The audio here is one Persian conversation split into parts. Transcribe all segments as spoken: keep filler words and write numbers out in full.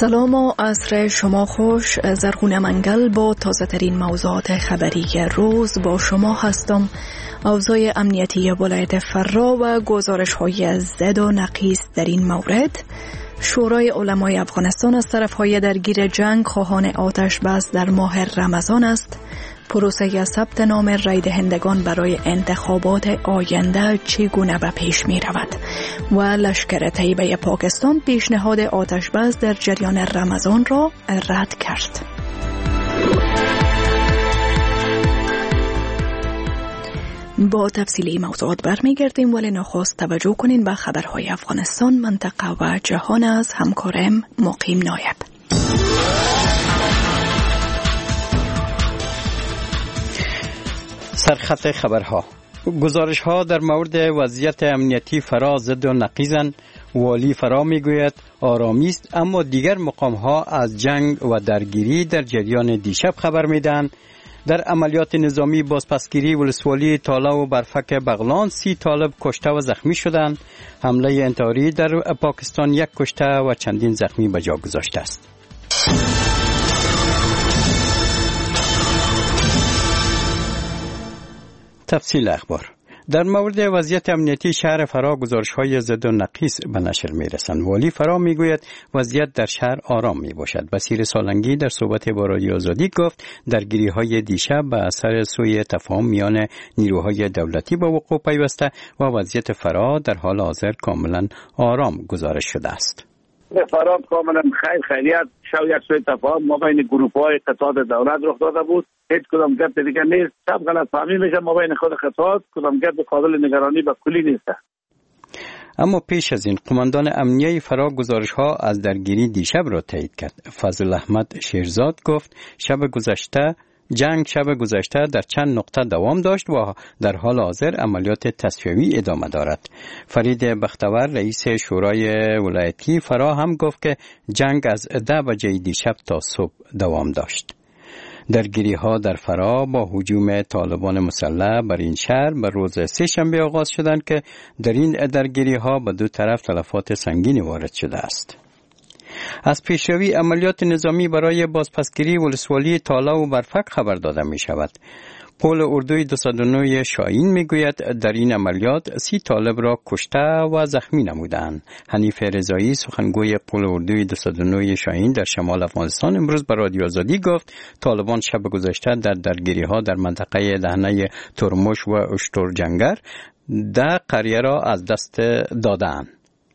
سلام و عصر شما خوش. زرغون منگل با تازه ترین موضوعات خبری روز با شما هستم. اوضاع امنیتی ولایت فرا و گزارش های زد و نقیص در این مورد. شورای علمای افغانستان از طرف های درگیر جنگ خواهان آتش بس در ماه رمضان است. پروسه ثبت نام رای دهندگان برای انتخابات آینده چگونه به پیش می رود و لشکر طیبه پاکستان پیشنهاد آتش بس در جریان رمضان را رد کرد. با تفصیلی موضوعات برمیگردیم، ولی نخست توجه کنین به خبرهای افغانستان، منطقه و جهان از همکارم مقیم نایب. سرخط خبرها. گزارش ها در مورد وضعیت امنیتی فرا ضد و نقیضند. والی فرا میگوید آرامی است، اما دیگر مقام ها از جنگ و درگیری در جریان دیشب خبر میدهند. در عملیات نظامی بازپسگیری ولسوالی تالا و برفک بغلان سی طالب کشته و زخمی شدند. حمله انتحاری در پاکستان یک کشته و چندین زخمی به جا گذاشته است. تفصیل اخبار. در مورد وضعیت امنیتی شهر فرا گزارش‌های ضد و نقیص به نشر می‌رسند. والی فرا می‌گوید وضعیت در شهر آرام می‌باشد. بصیر سالنگی در صحبت با رادیو آزادی گفت درگیری‌های دیشب به اثر سوء تفاهم میان نیروهای دولتی به وقوع پیوسته و وضعیت فرا در حال حاضر کاملا آرام گزارش شده است. فرا کاملا خیر خیریت شو یک سوء تفاهم ما بین گروه‌های قطاع دولت رخ داده بود. هیچ کدام گپ دیگه نیست. سب غلط فهمی میشه ما بین خود قطاع کدام گپ قابل نگرانی به کلی نیست. اما پیش از این قماندان امنیه فرا گزارش ها از درگیری دیشب را تایید کرد. فضل احمد شیرزاد گفت شب گذشته جنگ شب گذشته در چند نقطه دوام داشت و در حال حاضر عملیات تصفیوی ادامه دارد. فرید بختور رئیس شورای ولایتی فرا هم گفت که جنگ از ده بجه دیشب تا صبح دوام داشت. درگیری ها در فرا با هجوم طالبان مسلح بر این شهر به روز سه شنبه آغاز شدند که در این درگیری ها به دو طرف تلفات سنگینی وارد شده است. از پیشروی عملیات نظامی برای بازپسگیری ولسوالی تالا و برفک خبر داده می شود. پل اردوی دویست و نه شاهین می گوید در این عملیات سی طالب را کشته و زخمی نمودند. حنیف رضایی سخنگوی پل اردوی دویست و نه شاهین در شمال افغانستان امروز به رادیو آزادی گفت طالبان شب گذشته در درگیری ها در منطقه دهنه ترمش و اشتر جنگر ده قریه را از دست دادند.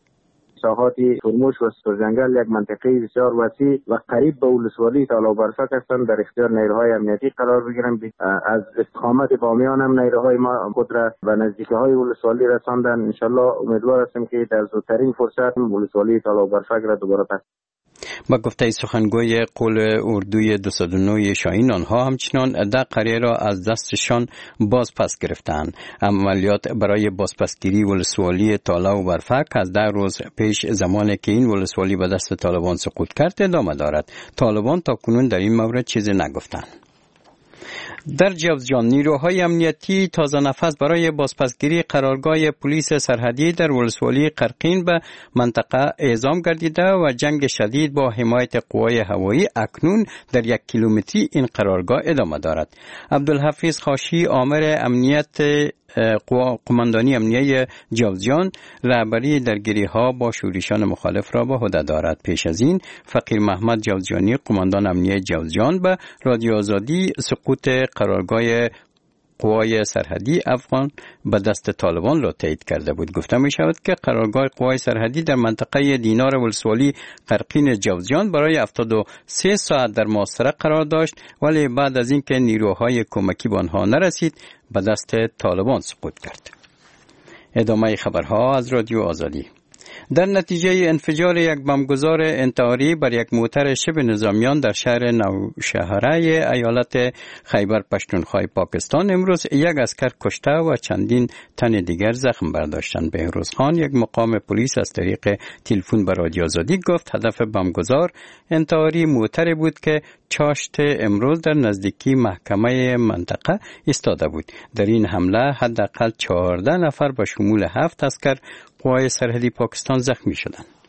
ساحات ترمش و سترجنگل یک منطقه بسیار وسیع و قریب به ولسوالی تالا و برفک هستند در اختیار نیروهای امنیتی قرار بگیرند. از استقامت بامیان هم نیروهای ما خود را به نزدیکی های ولسوالی رساندند. انشالله امیدوار هستیم که در زودترین فرصت ولسوالی تالا و برفک را دوباره پس. با گفته سخنگوی قول اردوی دویست و نه شاهین آنها همچنان ده قریه را از دستشان باز پس گرفتند. عملیات برای بازپسگیری ولسوالی تالا و برفک از ده روز پیش زمانی که این ولسوالی به دست طالبان سقوط کرد ادامه دارد. طالبان تا کنون در این مورد چیزی نگفتند. در جوزجان نیروهای امنیتی تازه نفس برای بازپسگیری قرارگاه پلیس سرحدی در ولسوالی قرقین به منطقه اعزام گردیده و جنگ شدید با حمایت قوای هوایی اکنون در یک کیلومتری این قرارگاه ادامه دارد. عبدالحفیظ خاشی آمر امنیت قماندانی امنیه جوزجان رهبری درگیری ها با شورشیان مخالف را به عهده دارد. پیش از این فقیر محمد جوزجانی قماندان امنیه جوزجان به رادیو آزادی سقوط قرارگاه قوای سرحدی افغان به دست طالبان را تایید کرده بود. گفته می شود که قرارگاه قوای سرحدی در منطقه دینار ولسوالی قرقین جوزجان برای هفتاد و سه ساعت در محاصره قرار داشت، ولی بعد از اینکه نیروهای کمکی به آنها نرسید به دست طالبان سقوط کرد. ادامه خبرها از رادیو آزادی. در نتیجه انفجار یک بمبگذار انتحاری بر یک موتر شبه نظامیان در شهر نوشهره ایالت خیبر پختونخوا پاکستان امروز یک عسکر کشته و چندین تن دیگر زخم برداشتند. بهروز خان یک مقام پلیس از طریق تلفن به رادیو آزادی گفت هدف بمبگذار انتحاری موتر بود که چاشت امروز در نزدیکی محکمه منطقه ایستاده بود. در این حمله حداقل چهارده نفر به شمول هفت عسکر قوای سرحدی پاکستان زخمی شدند.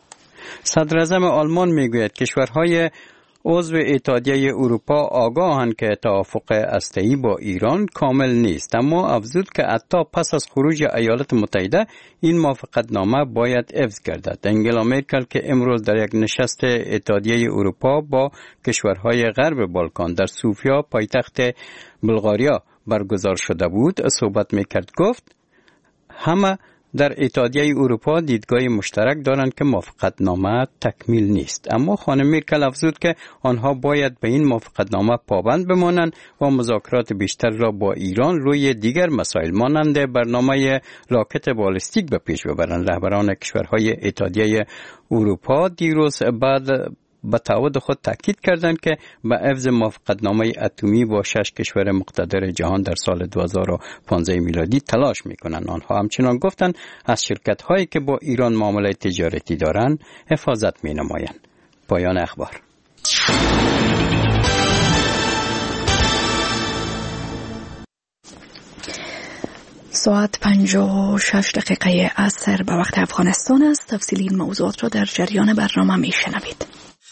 صدر اعظم آلمان میگوید کشورهای عضو اتحادیه اروپا آگاهند که توافق هسته‌ای با ایران کامل نیست، اما افزود که حتی پس از خروج ایالات متحده این موافقتنامه باید حفظ گردد. انگلا مرکل که امروز در یک نشست اتحادیه اروپا با کشورهای غرب بالکان در سوفیا پایتخت بلغاریا برگزار شده بود صحبت میکرد، گفت همه در اتحادیه اروپا دیدگاه مشترک دارند که موافقتنامه تکمیل نیست، اما خانم مرکل افزود که آنها باید به این موافقتنامه پابند بمانند و مذاکرات بیشتر را با ایران روی دیگر مسائل مانند برنامه راکت بالستیک به پیش ببرند. رهبران کشورهای اتحادیه اروپا دیروز بعد به تعهد خود تاکید کردند که به حفظ موافقتنامه اتمی با شش کشور مقتدر جهان در سال دو هزار و پانزده میلادی تلاش میکنند. آنها همچنان گفتند از شرکت هایی که با ایران معامله تجارتی دارند حفاظت می نمایند. پایان اخبار. ساعت پنجاه و شش دقیقه عصر به وقت افغانستان است. تفصیلی این موضوعات را در جریان برنامه می شنوید.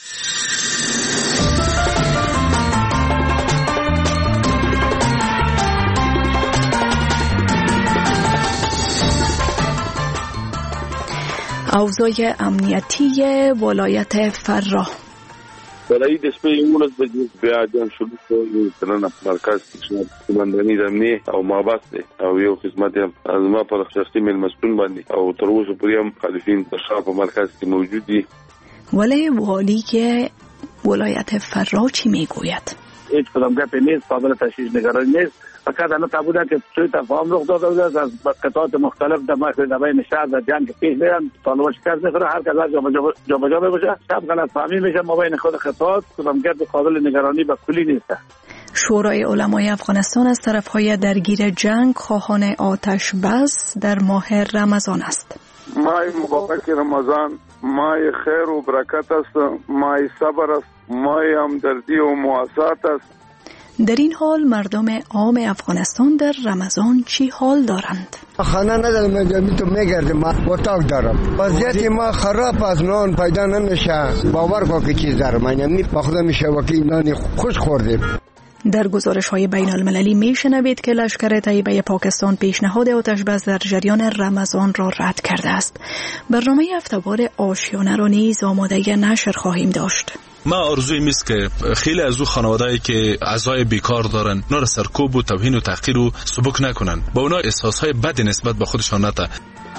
اوضاع امنیتی ولایت فراه برای دسته اونس بجز بیا جان شروع شو تنن مرکز کماندانی دمنی او مابس دی او یو خدمت از ما پر شخصي مل مسئول باندې او تر اوسه پورې هم مخالفین د شاه په مرکز کې موجود دي. ولی والی ولایت فراه چی میگوید؟ هیچ کدام گپ نیست، قابل تشویش نگرانی نیست. فقط انا تابوده که سوی تفاهم رخ داده بود از قطعات مختلف در بین شهر و جنگ پیش میرن، طالبان شکست میخوره، هر کس جا بجا بشه، شب غلط فهمی میشه ما بین خود خطات کدام گپ قابل نگرانی به کلی نیست. شورای علمای افغانستان از طرفهای درگیر جنگ خواهان آتش بس در ماه رمضان است. ماه مبارک رمضان ماه خیر و برکت است، ماه صبر است، ماه همدردی و مواسات است. در این حال مردم عام افغانستان در رمضان چی حال دارند؟ خانه ندارم، می تو میگردم، اتاق دارم. وضعیت ما خراب از نان پیدا نمیشه. باور کن که چیز دارم، من با خودم میشه وکی نان خوش خوردیم. در گزارش های بین المللی می شنوید که لشکر طیبه پاکستان پیشنهاد آتش بس در جریان رمضان را رد کرده است. برنامه هفته‌وار آشیانه را نیز آماده نشر خواهیم داشت. ما آرزوی میست که خیلی از او خانواده‌ای که اعضای بیکار دارن اونا را سرکوب و توهین و تحقیر و سبک نکنن، با اونا احساسهای بد نسبت به خودشان نده.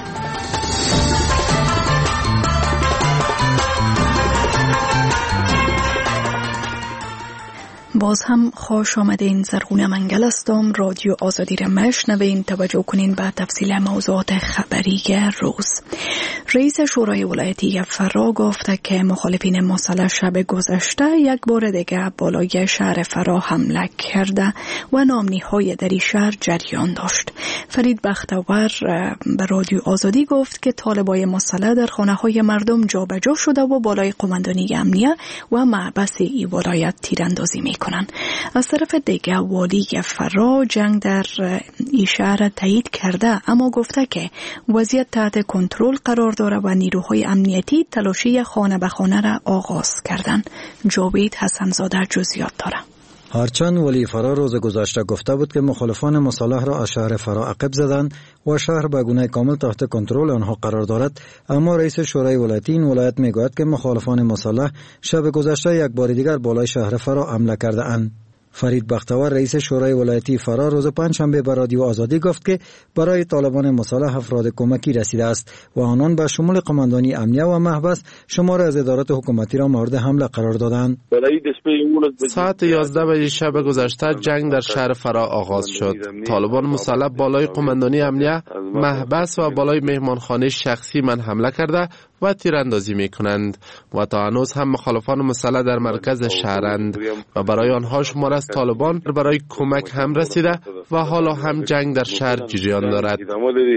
باز هم خوش آمدین. زرغونه منگل هستم. رادیو آزادی را مشنوین. توجه کنین به تفصیل موضوعات خبری روز. رئیس شورای ولایتی فراه گفته که مخالفین مسلح شب گذشته یک بار دیگر بالای شهر فراه حمله کرده و نامنی‌های در این شهر جریان داشت. فرید بختور به رادیو آزادی گفت که طالبای مسلح در خانه‌های مردم جابجا شده و بالای قماندانی امنیه و محبس این ولایت تیراندازی می‌کنند. از طرف دیگر والی فراه جنگ در این شهر تایید کرده، اما گفته که وضعیت تحت کنترل قرار داره و نیروهای امنیتی تلاشی خانه به خانه را آغاز کردن. جاوید حسنزاده جزئیات داره. هرچند ولی فراه روز گذشته گفته بود که مخالفان مسلح را از شهر فراه عقب زدند و شهر به گونه کامل تحت کنترل آنها قرار دارد، اما رئیس شورای ولایتی این ولایت میگوید که مخالفان مسلح شب گذشته یک بار دیگر بالای شهر فراه حمله کرده اند. فرید بختور رئیس شورای ولایتی فراه روز پنجشنبه به رادیو آزادی گفت که برای طالبان مسلح افراد کمکی رسیده است و آنان به شمول قماندانی امنیه و محبس شمار از ادارات حکومتی را مورد حمله قرار دادند. ساعت یازده بجه شب گذشته جنگ در شهر فراه آغاز شد. طالبان مسلح بالای قماندانی امنیه، محبس و بالای مهمانخانه شخصی من حمله کرده و تیراندازی میکنند و تا هنوز هم مخالفان مسلح در مرکز شهرند و برای آنها شمار از طالبان برای کمک هم رسیده و حالا هم جنگ در شهر جریان دارد.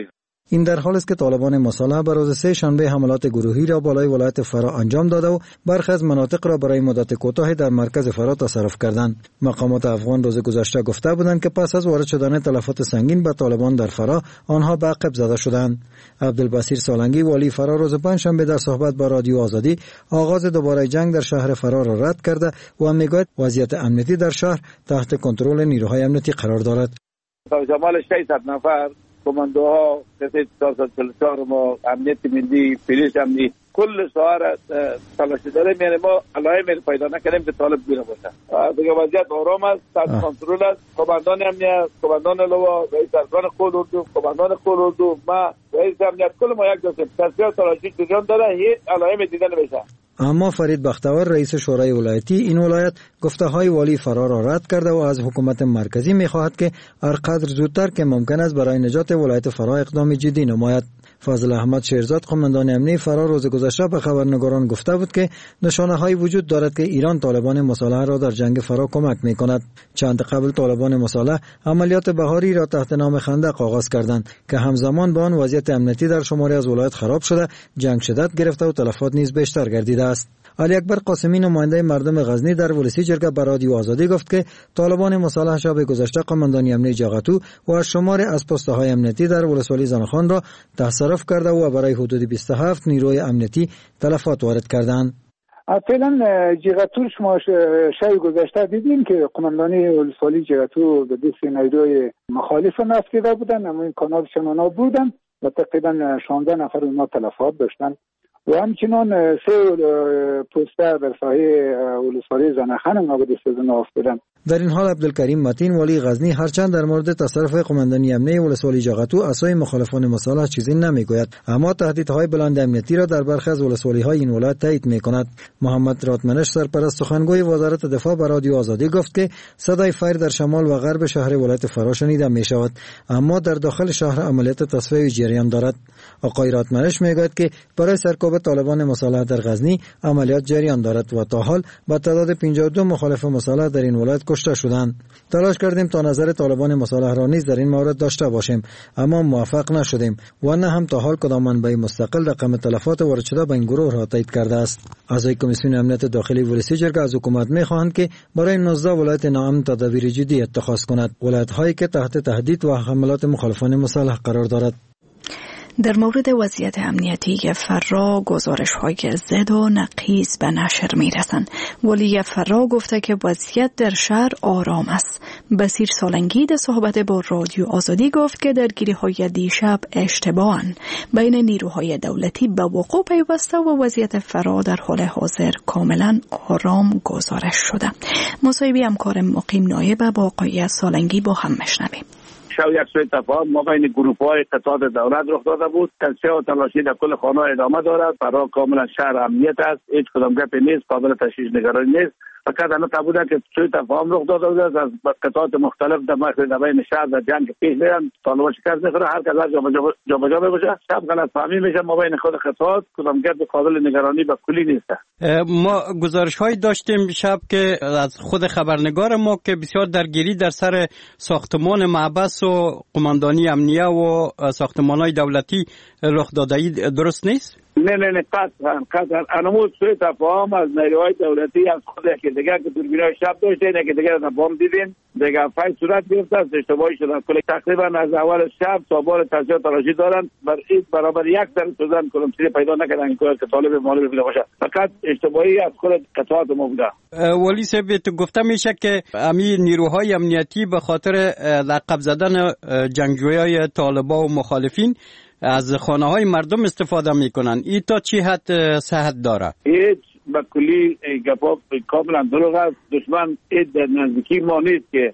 این در حالی است که طالبان مسلح بر روز سه شنبه حملات گروهی را بالای ولایت فرا انجام داده و برخی از مناطق را برای مدت کوتاهی در مرکز فرا تصرف کردند. مقامات افغان روز گذشته گفته بودند که پس از وارد شدن تلفات سنگین به طالبان در فرا، آنها به عقب زده شدند. عبدالبصیر سالنگی والی فرا روز پنجشنبه در صحبت با رادیو آزادی آغاز دوباره جنگ در شهر فرا را رد کرده و میگوید وضعیت امنیتی در شهر تحت کنترل نیروهای امنیتی قرار دارد. تا شمال ششصد نفر کماندوها کسی چهارصد و چهل و چهار ما امنیت ملی پلیس امنی کل شهر تلاش داره. میره ما علائم پیدا نکردیم که طالب بیرون باشه. دیگه وضعیت آرام است، تحت کنترل است. کماندان امنیت، کماندان لوا، رئیس ارکان قول اردو، کماندان قول اردو، ما رئیس امنیت کل ما یک دوست تصفیه تلاشی جریان داره، هیچ علائم دیده نمیشه. اما فرید بختیار رئیس شورای ولایتی این ولایت گفته های والی فرا را رد کرده و از حکومت مرکزی می‌خواهد که هر قدر زودتر که ممکن است برای نجات ولایت فرا اقدام جدی نماید. فضل احمد شیرزاد قماندان امنیتی فرا روز گذشته به خبرنگاران گفته بود که نشانه‌هایی وجود دارد که ایران طالبان مسلح را در جنگ فرا کمک می‌کند. چند قبل طالبان مسلح عملیات بهاری را تحت نام خندق آغاز کردند که همزمان با آن وضعیت امنیتی در شماری از ولایت خراب شده، جنگ شدت گرفته و تلفات نیز بیشتر گردیده است. علی اکبر قاسمی نماینده مردم غزنی در ولسی جرگه به رادیو آزادی گفت که طالبان مسلح شب گذشته قماندانی امنیتی جاغتو و از شمار از پست‌های امنیتی در ولسوالی زنخان را تصرف کرده و برای حدود بیست و هفت نیروی امنیتی تلفات وارد کردند. فعلا جاغتو شما شب گذشته دیدیم که قماندانی ولسوالی جاغتو به دست نیروی مخالف نفت بودند، اما این کانال شمانا بودند و تقریبا شانزده نفر اونها تلفات داشتند و همچنان سه پوسته در ساحه ولسوالی زنخان اونها به دست اونها افتادند. در این حال عبدالکریم متین والی غزنی هرچند در مورد تصرف قماندانی امنیتی ولسوالی جاغتو از سوی مخالفان مسلح چیزی نمیگوید، اما تهدیدهای بلند امنیتی را در برخی از ولسوالی‌های این ولایت تایید می‌کند. محمد راتمنش سرپرست سخنگوی وزارت دفاع به رادیو آزادی گفت که صدای فایر در شمال و غرب شهر ولایت فرا شنیده می‌شود، اما در داخل شهر عملیات تصفیه جریان دارد. آقای راتمنش میگوید که برای سرکوب طالبان مسلح در غزنی عملیات جریان دارد و تا حال با تعداد پنجاه و دو مخالف مسلح در این ولایت کشته شدند. تلاش کردیم تا نظر طالبان مسلح را نیز در این مورد داشته باشیم، اما موفق نشدیم و نه هم تا حال کدام منبع مستقل رقم تلفات وارد شده به این گروه را تایید کرده است. اعضای کمیسیون امنیت داخلی ولسی جرگه از حکومت می‌خواهند که برای نوزده ولایت ناامن تدابیر جدی اتخاذ کند، ولایت‌هایی که تحت تهدید و حملات مخالفان مسلح قرار دارد. در مورد وضعیت امنیتی فرا گزارش‌های زد و نقیض به نشر می‌رسند. ولی فرا گفته که وضعیت در شهر آرام است. بصیر سالنگی در صحبت با رادیو آزادی گفت که درگیری‌های دیشب اشتباهن بین نیروهای دولتی به وقوع پیوسته و وضعیت فرا در حال حاضر کاملا آرام گزارش شده. مصاحبه همکار مقیم نایب با آقای سالنگی با هم میشنویم. شو یک سوی تفاهم ما بین گروپ های قطعات دولت رخ داده بود. تصفیه و تلاشی در کل خانه ادامه دارد. فرا کاملا شهر امنیت است، هیچ کدام گپی نیست، قابل تشویش نگرانی نیست. فقط الان تبوده که سوی تفاهم رخ داده بود از قطعات مختلف در مخرج بین شهر و جنگ پیش میرن. طالبان شکست میخوره، هر کس جا به جا بگوشه. شب غلط فهمی میشه ما بین خود قطعات کدام گپ قابل نگرانی به کلی نیست. ما گزارش هایی داشتیم شب که از خود خبرنگار ما که بسیار درگیری در سر ساختمان محبس و قماندانی امنیه و ساختمان های دولتی رخ داده ای درست نیست؟ نه نه نه قطعا قطعا انمود سوی تفاهم از نیروهای دولتی از خود که دیگر که دوربینای شب داشتین که دیگر تفاهم دیدین دیگر فایل صورت گرفته است، اشتباهی شده کل تقریبا از اول شب تا بار تصفیه تلاشی دارن بر این برابر یک در سوزن کلم چیزی پیدا نکردن که طالب مالی بوده باشه، فقط اشتباهی از خود قطعات ما بوده. ولی صاحب تو گفته میشه که امی نیروهای امنیتی به خاطر لقب زدن جنگجویای طالبان و مخالفین از خانه های مردم استفاده میکنن. این تا چی حد صحت داره؟ هیچ به کلی گپا کاملا دروغ است. دشمن این در نزدیکی ما نیست که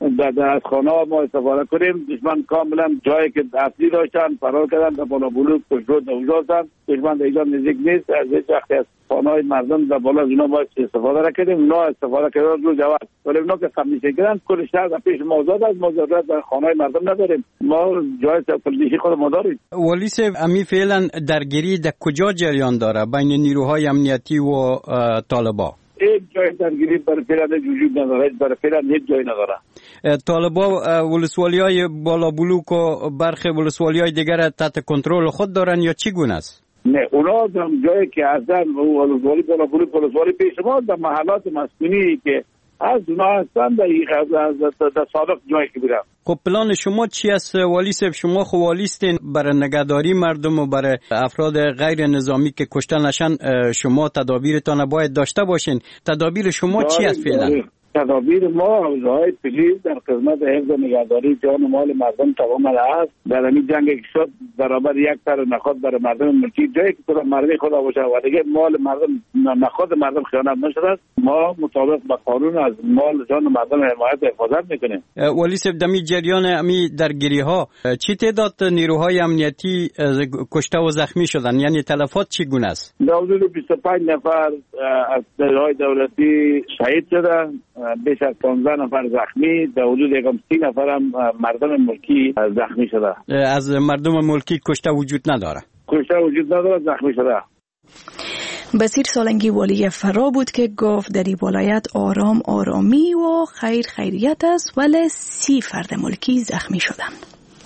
از خانه ها ما استفاده کنیم. دشمن کاملا جایی که اصلی داشتن فرار کردن در بالا بلوک کشرود دوزاستن. دشمن در اینجا نزدیک نیست. از هیچ وقتی از خانه های مردم در بالا از اینا باید استفاده نکنیم. اونا استفاده کردن رو جواد ولی اونا که خمیشه کردن کل شهر در پیش موضوعات از موضوعات در خانه های مردم نداریم. ما جای سفردیشی خود ما داریم. ولی صاحب امی فعلا درگیری در کجا جریان داره بین نیروهای امنیتی و طالبان؟ هیچ جای درگیری برای فعلا وجود نداره، برای فعلا هیچ جای نداره. طالبا ولسوالی‌های بالا بلوک و برخی ولسوالی‌های دیگر تحت کنترل خود دارن یا چی گونه است؟ نه، اونا در جایی که هستن ولسوالی بالا بلوک ولسوالی پیش ما در محلات مسکونی که از اونا هستن در در سابق جایی که بودن. خب پلان شما چی است والی صاحب؟ شما خب والیستین برای نگهداری مردم و برای افراد غیر نظامی که کشته نشن، شما تدابیرتان باید داشته باشین. تدابیر شما چی است فعلا؟ تدابیر ما حوزه‌های پلیس در خدمت حفظ و نگهداری جان و مال مردم تمام است. در این جنگ که شد برابر یک تر نخود برای مردم ملکی جایی که خدا مردم خدا باشه و دیگه مال مردم نخود مردم خیانت نشده، ما مطابق با قانون از مال جان و مردم حمایت و حفاظت میکنیم. ولی صاحب دمی جریان امی درگیری ها چی تعداد نیروهای امنیتی کشته و زخمی شدن؟ یعنی تلفات چی گونه است؟ حدود بیست و پنج نفر از نیروهای دولتی شهید شدن، بیش از پانزده نفر زخمی، در حدود یکم سی نفر هم مردم ملکی زخمی شده. از مردم ملکی کشته وجود نداره؟ کشته وجود نداره، زخمی شده. بصیر سالنگی والی فرا بود که گفت در این ولایت آرام آرامی و خیر خیریت است، ولی سی فرد ملکی زخمی شدند.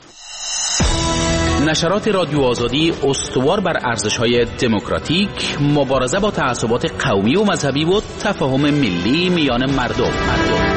نشرات رادیو آزادی استوار بر ارزش‌های دموکراتیک، مبارزه با تعصبات قومی و مذهبی و تفاهم ملی میان مردم. مردم.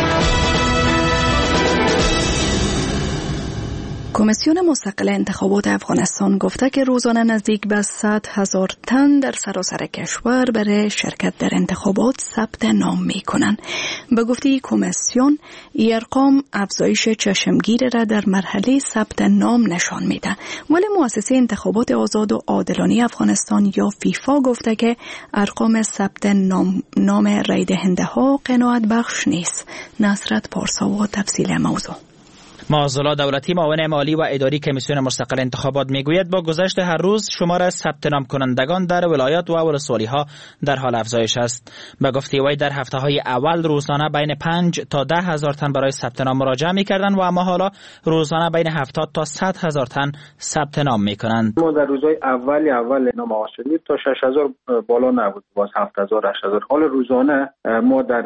کمیسیون مستقل انتخابات افغانستان گفته که روزانه نزدیک به صد هزار تن در سراسر کشور برای شرکت در انتخابات ثبت نام می کنند. به گفته کمیسیون، این ارقام افزایش چشمگیر را در مرحله ثبت نام نشان میده. ولی مؤسسه انتخابات آزاد و عادلانه افغانستان یا فیفا گفته که ارقام ثبت نام نام رای دهنده ها قناعت بخش نیست. نصرت پارسا و تفصیل موضوع. معاذالله دولتی معاون مالی و اداری کمیسیون مستقل انتخابات میگوید با گذشت هر روز شمار ثبت نام کنندگان در ولایات و ولسوالی ها در حال افزایش است. به گفته وی در هفته های اول روزانه بین پنج تا ده هزار تن برای ثبت نام مراجعه میکردند و اما حالا روزانه بین هفتاد تا صد هزار تن ثبت نام میکنند. ما در روزهای اولی اول نام آغاز شدیم تا شش هزار بالا نبود، باز هفت هزار هشت هزار. حال روزانه ما در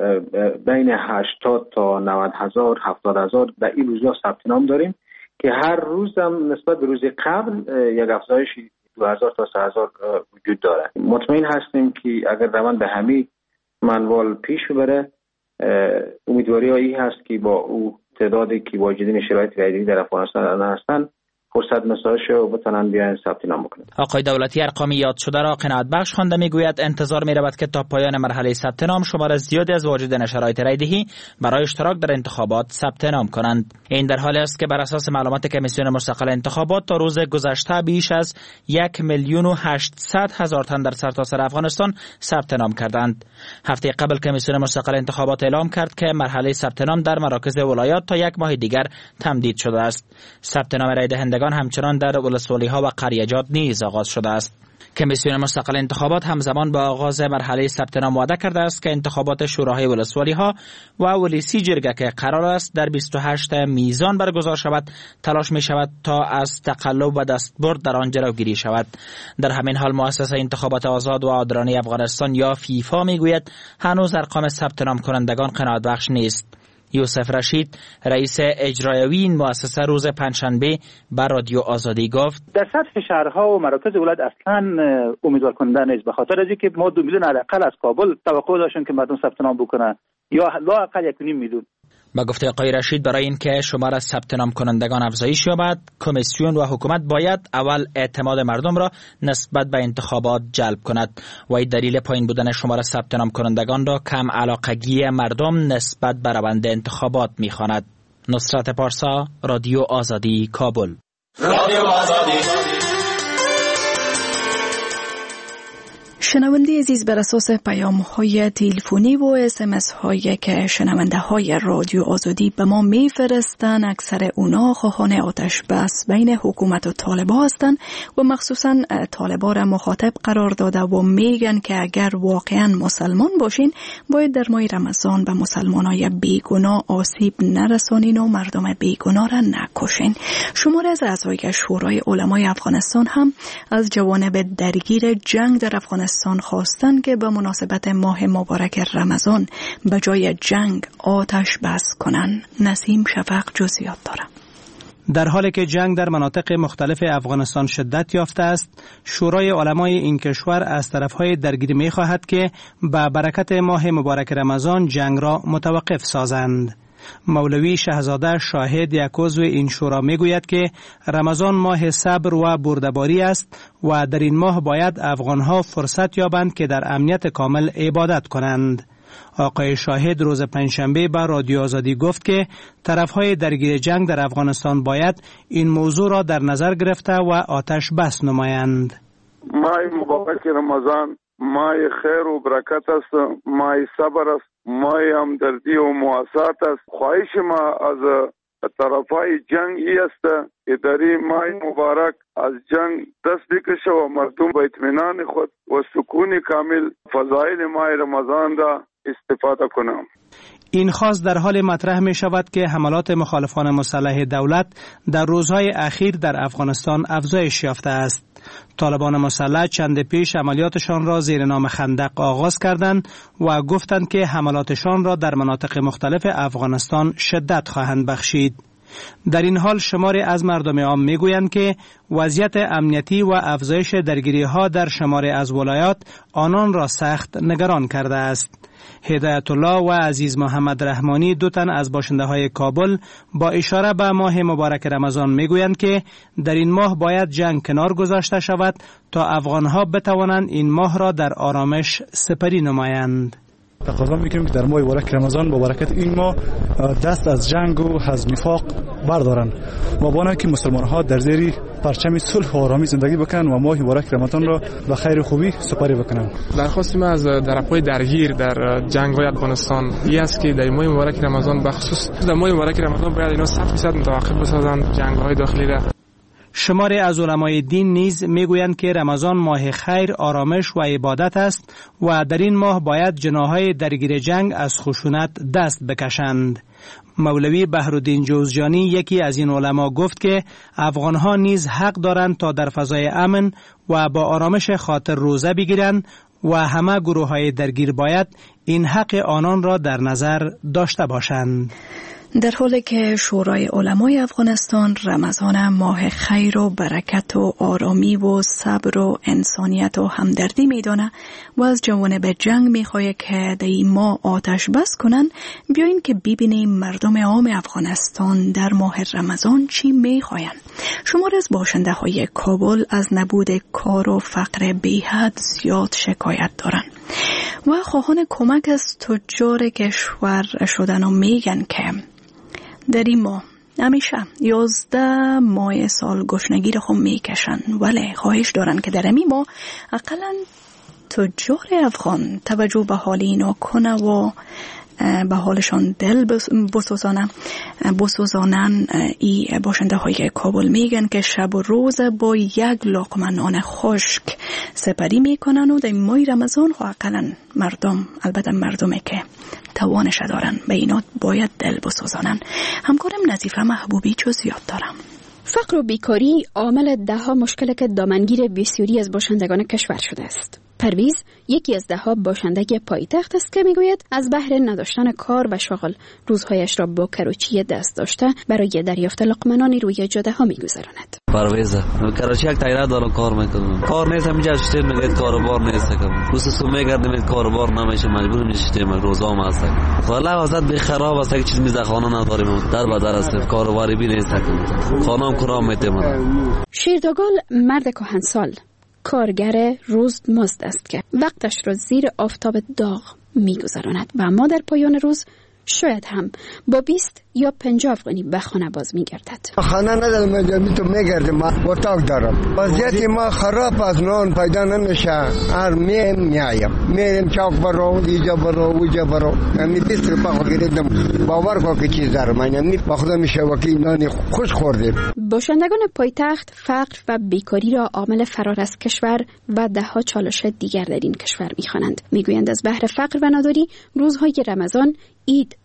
بین هشتاد تا نود هزار هفتاد هزار در این روزا ثبت نام داریم که هر روز هم نسبت به روز قبل یک افزایش دو هزار تا سه هزار وجود داره. مطمئن هستیم که اگر روند به همین منوال پیش بره، امیدواری هایی هست که با او تعدادی که واجدین شرایط رایدگی در افغانستان هستند فرصت مساعدش و بتونن بیان ثبت نام بکنن. آقای دولتی ارقام یاد شده را قناعت بخش خوانده، میگوید انتظار می‌رود که تا پایان مرحله ثبت نام شمار زیادی از واجدین شرایط رایدهی برای اشتراک در انتخابات ثبت نام کنند. این در حالی است که بر اساس معلومات کمیسیون مستقل انتخابات تا روز گذشته بیش از یک میلیون و هشتصد هزار تن در سرتاسر افغانستان ثبت نام کردند. هفته قبل کمیسیون مستقل انتخابات اعلام کرد که مرحله ثبت نام در مراکز ولایات تا یک ماه دیگر تمدید شده است. ثبت نام رای دهندگان همچنان در ولسوالی ها و قریجات نیز آغاز شده است. کمیسیون مستقل انتخابات همزمان با آغاز مرحله ثبت نام وعده کرده است که انتخابات شوراهای ولسوالی ها و ولیسی جرگه که قرار است در بیست و هشت میزان برگزار شود تلاش می شود تا از تقلب و دستبرد در آن جلوگیری شود. در همین حال مؤسسه انتخابات آزاد و عادلانه افغانستان یا فیفا می گوید هنوز ارقام ثبت نام کنندگان قناعت بخش نیست. یوسف رشید رئیس اجرایی این مؤسسه روز پنجشنبه بر رادیو آزادی گفت در سطح شهرها و مراکز ولایت اصلا امیدوار کننده نیست، به خاطر از اینکه ما دو میلیون حداقل از کابل توقع داشتیم که مردم ثبت نام بکنن یا لااقل یک و نیم میلیون. با گفته آقای رشید برای اینکه شمار ثبت نام کنندگان افزایش یابد، کمیسیون و حکومت باید اول اعتماد مردم را نسبت به انتخابات جلب کند و این دلیل پایین بودن شمار ثبت نام کنندگان را کم علاقگی مردم نسبت به روند انتخابات می‌خواند. نصرت پارسا، رادیو آزادی، کابل. رادیو آزادی. شنونده عزیز، بر اساس پیام های تلفنی و اس ام اس هایی که شنونده های رادیو آزادی به ما میفرستن، اکثر اونا خواهان آتش بس بین حکومت و طالبا هستن و مخصوصا طالبا را مخاطب قرار داده و میگن که اگر واقعا مسلمان باشین باید در ماه رمضان به مسلمانای بیگناه آسیب نرسانین و مردم بیگناه را نکشین. شماری از اعضای شورای علمای افغانستان هم از جوانب درگیر جنگ در افغانستان افغانستان خواستند که به مناسبت ماه مبارک رمضان به جای جنگ آتش بس کنند. نسیم شفق جزئیات دارد. در حالی که جنگ در مناطق مختلف افغانستان شدت یافته است، شورای علمای این کشور از طرفهای درگیر می خواهد که به برکت ماه مبارک رمضان جنگ را متوقف سازند. مولوی شهزاده شاهد یک عضو این شورا می گوید که رمضان ماه صبر و بردباری است و در این ماه باید افغانها فرصت یابند که در امنیت کامل عبادت کنند. آقای شاهد روز پنجشنبه به رادیو آزادی گفت که طرفهای درگیر جنگ در افغانستان باید این موضوع را در نظر گرفته و آتش بس نمایند. ماه مبارک رمضان ماه خیر و برکت است، ماه صبر است، ماه همدردی و مواسات است. خواهش ما از طرفای جنگ ای است که در این ماه مبارک از جنگ دست بکشه و مردم به اطمینان خود و سکون کامل فضایل ماه رمضان را استفاده کنم. این خواست در حال مطرح می شود که حملات مخالفان مسلح دولت در روزهای اخیر در افغانستان افزایش یافته است. طالبان مسلح چند پیش عملیاتشان را زیر نام خندق آغاز کردند و گفتند که حملاتشان را در مناطق مختلف افغانستان شدت خواهند بخشید. در این حال شماری از مردم عام میگویند که وضعیت امنیتی و افزایش درگیری ها در شماری از ولایات آنان را سخت نگران کرده است. هدایت الله و عزیز محمد رحمانی دو تن از باشنده های کابل با اشاره به ماه مبارک رمضان میگویند که در این ماه باید جنگ کنار گذاشته شود تا افغانها بتوانند این ماه را در آرامش سپری نمایند. تقاضا میکنیم که در ماه مبارک رمضان با برکت این ماه دست از جنگ و از نفاق بردارن و بانه که مسلمان ها در زیر پرچم صلح و آرامی زندگی بکنن و ماه مبارک رمضان را به خیر و خوبی سپری بکنن. درخواست ما از طرفای درگیر در جنگ های افغانستان این است که در ماه مبارک رمضان بخصوص در ماه مبارک رمضان باید اینا صد درصد متوقف بسازند جنگ های داخلی را. شماری از علمای دین نیز میگویند که رمضان ماه خیر، آرامش و عبادت است و در این ماه باید جناحهای درگیر جنگ از خشونت دست بکشند. مولوی بحرالدین جوزجانی یکی از این علما گفت که افغانها نیز حق دارند تا در فضای امن و با آرامش خاطر روزه بگیرند و همه گروه‌های درگیر باید این حق آنان را در نظر داشته باشند. در حالی که شورای علمای افغانستان رمضان ماه خیر و برکت و آرامی و صبر و انسانیت و همدردی میدانه و از جوانب جنگ میخواه که در این ماه آتش بس کنن، بیاین که ببینیم مردم عام افغانستان در ماه رمضان چی میخواین. شمار از باشنده های کابل از نبود کار و فقر بیحد زیاد شکایت دارن و خواهان کمک از تجار کشور شدن و میگن که در این ماه همیشه یازده ماه سال گشنگی رو خود میکشن، ولی خواهش دارن که در این ماه اقلا تجار افغان توجه به حال اینا کنه و به حالشان دل بسوزانن بسوزانن. ای باشنده های کابل میگن که شب و روز با یک لقمه نان خشک سپری میکنن و در ماه رمضان خو اقلا مردم، البته مردمی که توانش دارن، به اینا باید دل بسوزانن. همکارم نظیفه محبوبی جزئیات دارم. فقر و بیکاری عامل ده ها مشکل که دامنگیر بسیاری از باشندگان کشور شده است. پرویز یکی از ده ها باشنده پایتخت است که میگوید از بهر نداشتن کار و شغل روزهایش را با کروچی دست داشته برای دریافت لقمه روی جاده ها میگذراند. پرویز کروچی یک تایره دارم کار میکنم، کار نیست میگه شتر میگه کاروبار نیست کم روز تو میگردم این کاروبار نمیشه مجبور میشته من روزام هست. والا وضعیت به خراب است که چیز میز خانه نداریم، در بدر است کاروباری بی نیست کم خانم کرام میتم. شیردگل مرد کهنسال کارگر روز مزد است که وقتش را زیر آفتاب داغ میگذراند و ما در پایان روز شاید هم با بیست یا پنجاه افغانی به خانه باز میگردد. خانه ندارم، من تو میگردم، ما اتاق دارم. وضعیت ما خراب از نان پیدا نمیشه. هر میم میایم میرم چاک برو اینجا برو اونجا برو همین بیست روپا گرفتم. باور کن که چیز دارم من با خدا میشه وکی نان خوش خوردیم. باشندگان پایتخت فقر و بیکاری را عامل فرار از کشور و ده ها چالش دیگر در این کشور میخوانند. میگویند از بحر فقر و نداری روزهای رمضان، عید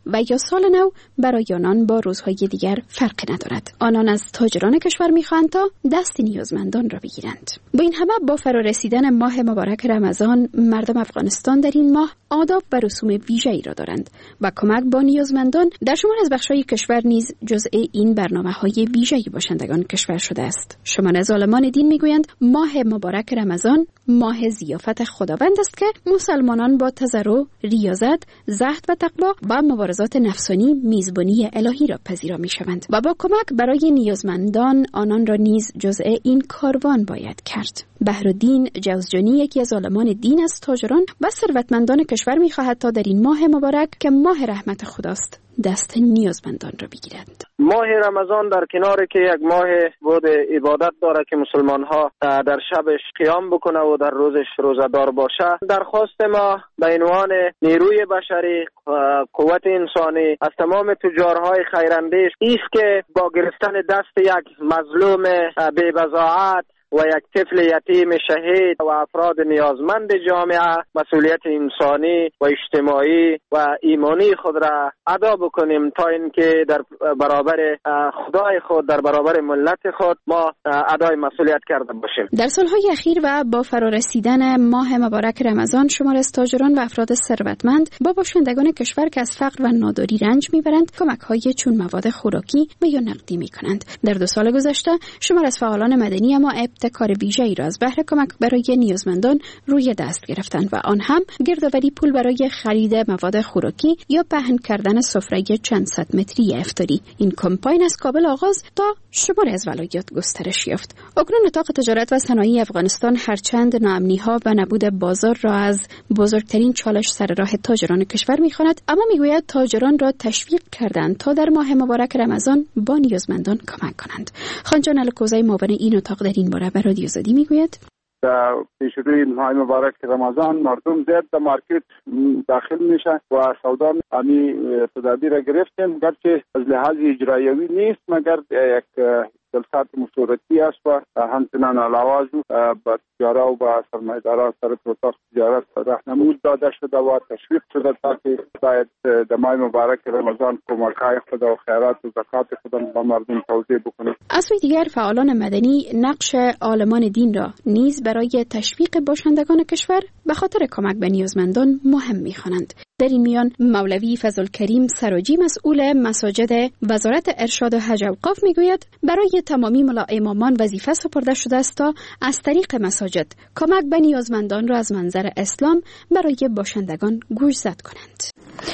و یا سال نو برای آنان با روزهای دیگر فرق ندارد. آنان از تاجران کشور می‌خواهند تا دست نیازمندان را بگیرند. با این همه با فرا رسیدن ماه مبارک رمضان، مردم افغانستان در این ماه آداب و رسوم ویژه‌ای را دارند و کمک با نیازمندان در شمار از بخش‌های کشور نیز جزء این برنامه‌های ویژه‌ای باشندگان کشور شده است. شمار از عالمان دین می‌گویند ماه مبارک رمضان ماه ضیافت خداوند است که مسلمانان با تضرع، ریاضت، زهد و تقوا و مبارزات نفسانی میزبانی الهی را پذیرا می‌شوند و با کمک برای نیازمندان آنان را نیز جزء این کاروان باید کرد. بهرالدین جوزجانی یکی از عالمان دین از تاجران و ثروتمندان کشور می‌خواهد تا در این ماه مبارک که ماه رحمت خداست دست نیازمندان را بگیرند. ماه رمضان در کنار که یک ماه بود عبادت داره که مسلمان ها در شبش قیام بکنه و در روزش روزدار باشه، درخواست ما به عنوان نیروی بشری، قوت انسانی از تمام تجارهای خیراندیش است که با گرفتن دست یک مظلوم بی‌بضاعت و یک طفل یتیم شهید و افراد نیازمند جامعه مسئولیت انسانی و اجتماعی و ایمانی خود را ادا بکنیم تا اینکه در برابر خدای خود، در برابر ملت خود ما ادای مسئولیت کرده باشیم. در سالهای اخیر و با فرارسیدن ماه مبارک رمضان، شمار از تاجران و افراد ثروتمند با باشندگان کشور که از فقر و ناداری رنج میبرند کمک‌های چون مواد خوراکی و یا نقدی میکنند. در دو سال گذشته شمار از فعالان مدنی اما ابتکار ویژه‌ای را از بهر کمک برای نیازمندان روی دست گرفتند و آن هم گردآوری پول برای خرید مواد خوراکی یا پهن کردن سفره چند صد متری افطاری. این کمپاین از کابل آغاز تا شمار از ولایات گسترش یافت. اکنون نطاق تجارت و صنایع افغانستان هرچند ناامنی‌ها و نبود بازار را از بزرگترین چالش سر راه تاجران کشور می‌خواند، اما میگوید تاجران را تشویق کردند تا در ماه مبارک رمضان با نیازمندان کمک کنند. خانجان الکوزی معاون این اتاق در این باره به رادیو زدی میگوید در پیش روی ماه مبارک رمضان مردم زیاد در مارکت داخل میشن و سودا امی تدابیر گرفتیم، گرچه از لحاظ اجرایوی نیست مگر یک جلسات مشورتی است و همچنان علاوه با تجارت و با سرمایه‌داران سر اتاق تجارت راهنمایی داده شده و تشویق شده تا که باید در ماه مبارک رمضان کمک‌های خود و خیرات و زکات خود با مردم توزیع بکنه. از سوی دیگر فعالان مدنی نقش عالمان دین را نیز برای تشویق باشندگان کشور به خاطر کمک به نیازمندان مهم می‌خوانند. در این میان مولوی فضل‌الکریم سراجی مسئول مساجد وزارت ارشاد و حج اوقاف میگوید برای تمامی ملا امامان وظیفه سپرده شده است تا از طریق مساجد کمک به نیازمندان را از منظر اسلام برای باشندگان گوشزد کنند.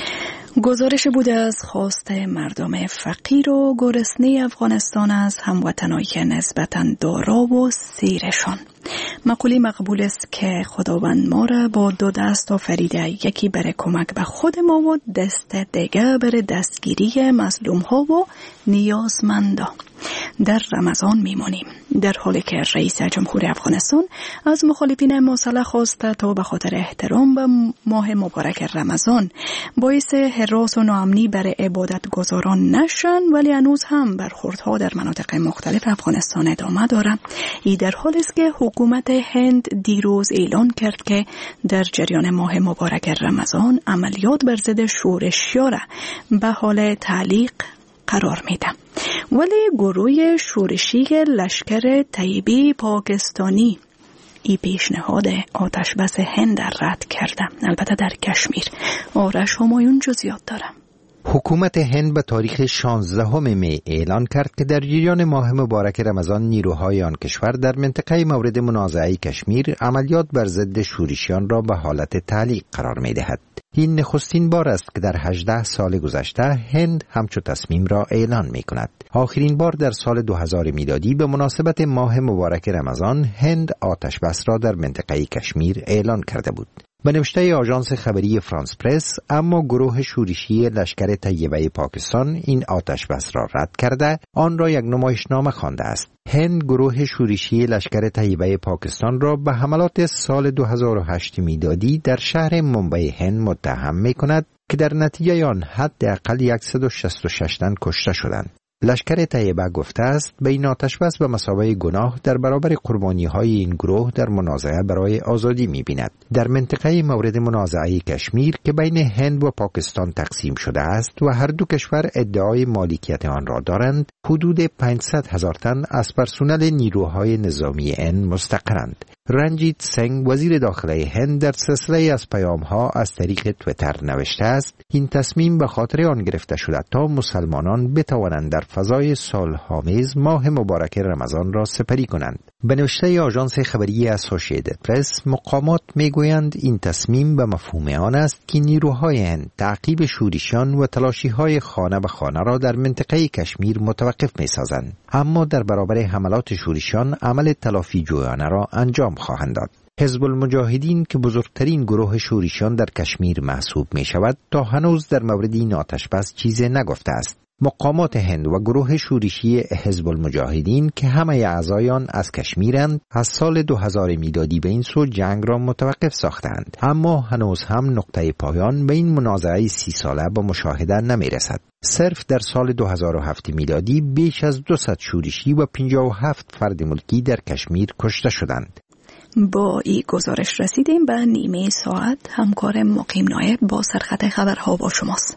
گزارش بوده از خواست مردم فقیر و گرسنه افغانستان از هموطنان نسبتاً دارا و سیرشان. مقوله مقبول است که خداوند ما را با دو دست آفریده، یکی برای کمک به خود ما و دست دیگه برای دستگیری مظلوم ها و نیازمندان. در رمضان میمانیم در حالی که رئیس جمهور افغانستان از مخالفین مسلح خواسته تا به خاطر احترام به ماه مبارک رمضان باعث هراس و ناامنی برای عبادت گزاران نشن، ولی هنوز هم برخوردها در مناطق مختلف افغانستان ادامه دارد. این در حالی است که حکومت هند دیروز اعلان کرد که در جریان ماه مبارک رمضان عملیات بر ضد شورشیان را به حال تعلیق قرار میده. ولی گروه شورشی لشکر طیبه پاکستانی ای پیشنهاد آتش بس هند رد کرده، البته در کشمیر. آرش همایون جزئیات داره. حکومت هند به تاریخ شانزدهم می اعلان کرد که در جریان ماه مبارک رمضان نیروهای آن کشور در منطقه مورد منازعه کشمیر عملیات بر ضد شورشیان را به حالت تعلیق قرار می دهد. این نخستین بار است که در هجده سال گذشته هند همچو تصمیم را اعلان می کند. آخرین بار در سال دو هزار میلادی به مناسبت ماه مبارک رمضان هند آتش بس را در منطقه کشمیر اعلان کرده بود. به نوشته آژانس خبری فرانس پرس، اما گروه شورشی لشکر طیبه پاکستان این آتش بس را رد کرده آن را یک نمایشنامه خوانده است. هند گروه شورشی لشکر طیبه پاکستان را به حملات سال دو هزار و هشت میلادی در شهر ممبئی هند متهم می کند که در نتیجه آن حداقل صد و شصت و شش تن کشته شدند. لشکر طیبه گفته است به این آتش بس به مثابه گناه در برابر قربانی های این گروه در منازعه برای آزادی می بیند. در منطقه مورد منازعه کشمیر که بین هند و پاکستان تقسیم شده است و هر دو کشور ادعای مالکیت آن را دارند، حدود پانصد هزار تن از پرسنل نیروهای نظامی هند مستقرند. رنجیت سنگ وزیر داخله هند در سلسله از پیام‌ها از طریق تویتر نوشته است این تصمیم به خاطر آن گرفته شده تا مسلمانان بتوانند در فضای صلح‌آمیز ماه مبارک رمضان را سپری کنند. به نوشته آژانس خبری اسوسییتد پرس، مقامات میگویند این تصمیم به مفهوم آن است که نیروهای هند تعقیب شورشیان و تلاشی‌های خانه به خانه را در منطقه کشمیر متوقف می‌سازند، اما در برابر حملات شورشیان عمل تلافی جویانه را انجام خواهند داد. حزب المجاهدین که بزرگترین گروه شورشیان در کشمیر محسوب می شود تا هنوز در مورد این آتش بس چیزی نگفته است. مقامات هند و گروه شورشی حزب المجاهدین که همه اعضای آن از کشمیرند از سال دو هزار میلادی به این سو جنگ را متوقف ساختند، اما هنوز هم نقطه پایان به این منازعه سی ساله به مشاهده نمی رسد. صرف در سال دو هزار و هفت میلادی بیش از دویست شورشی و پنجاه و هفت فرد ملکی در کشمیر کشته شدند. با این گزارش رسیدیم به نیمه ساعت. همکار مقیم نایب با سرخط خبرها با شماست.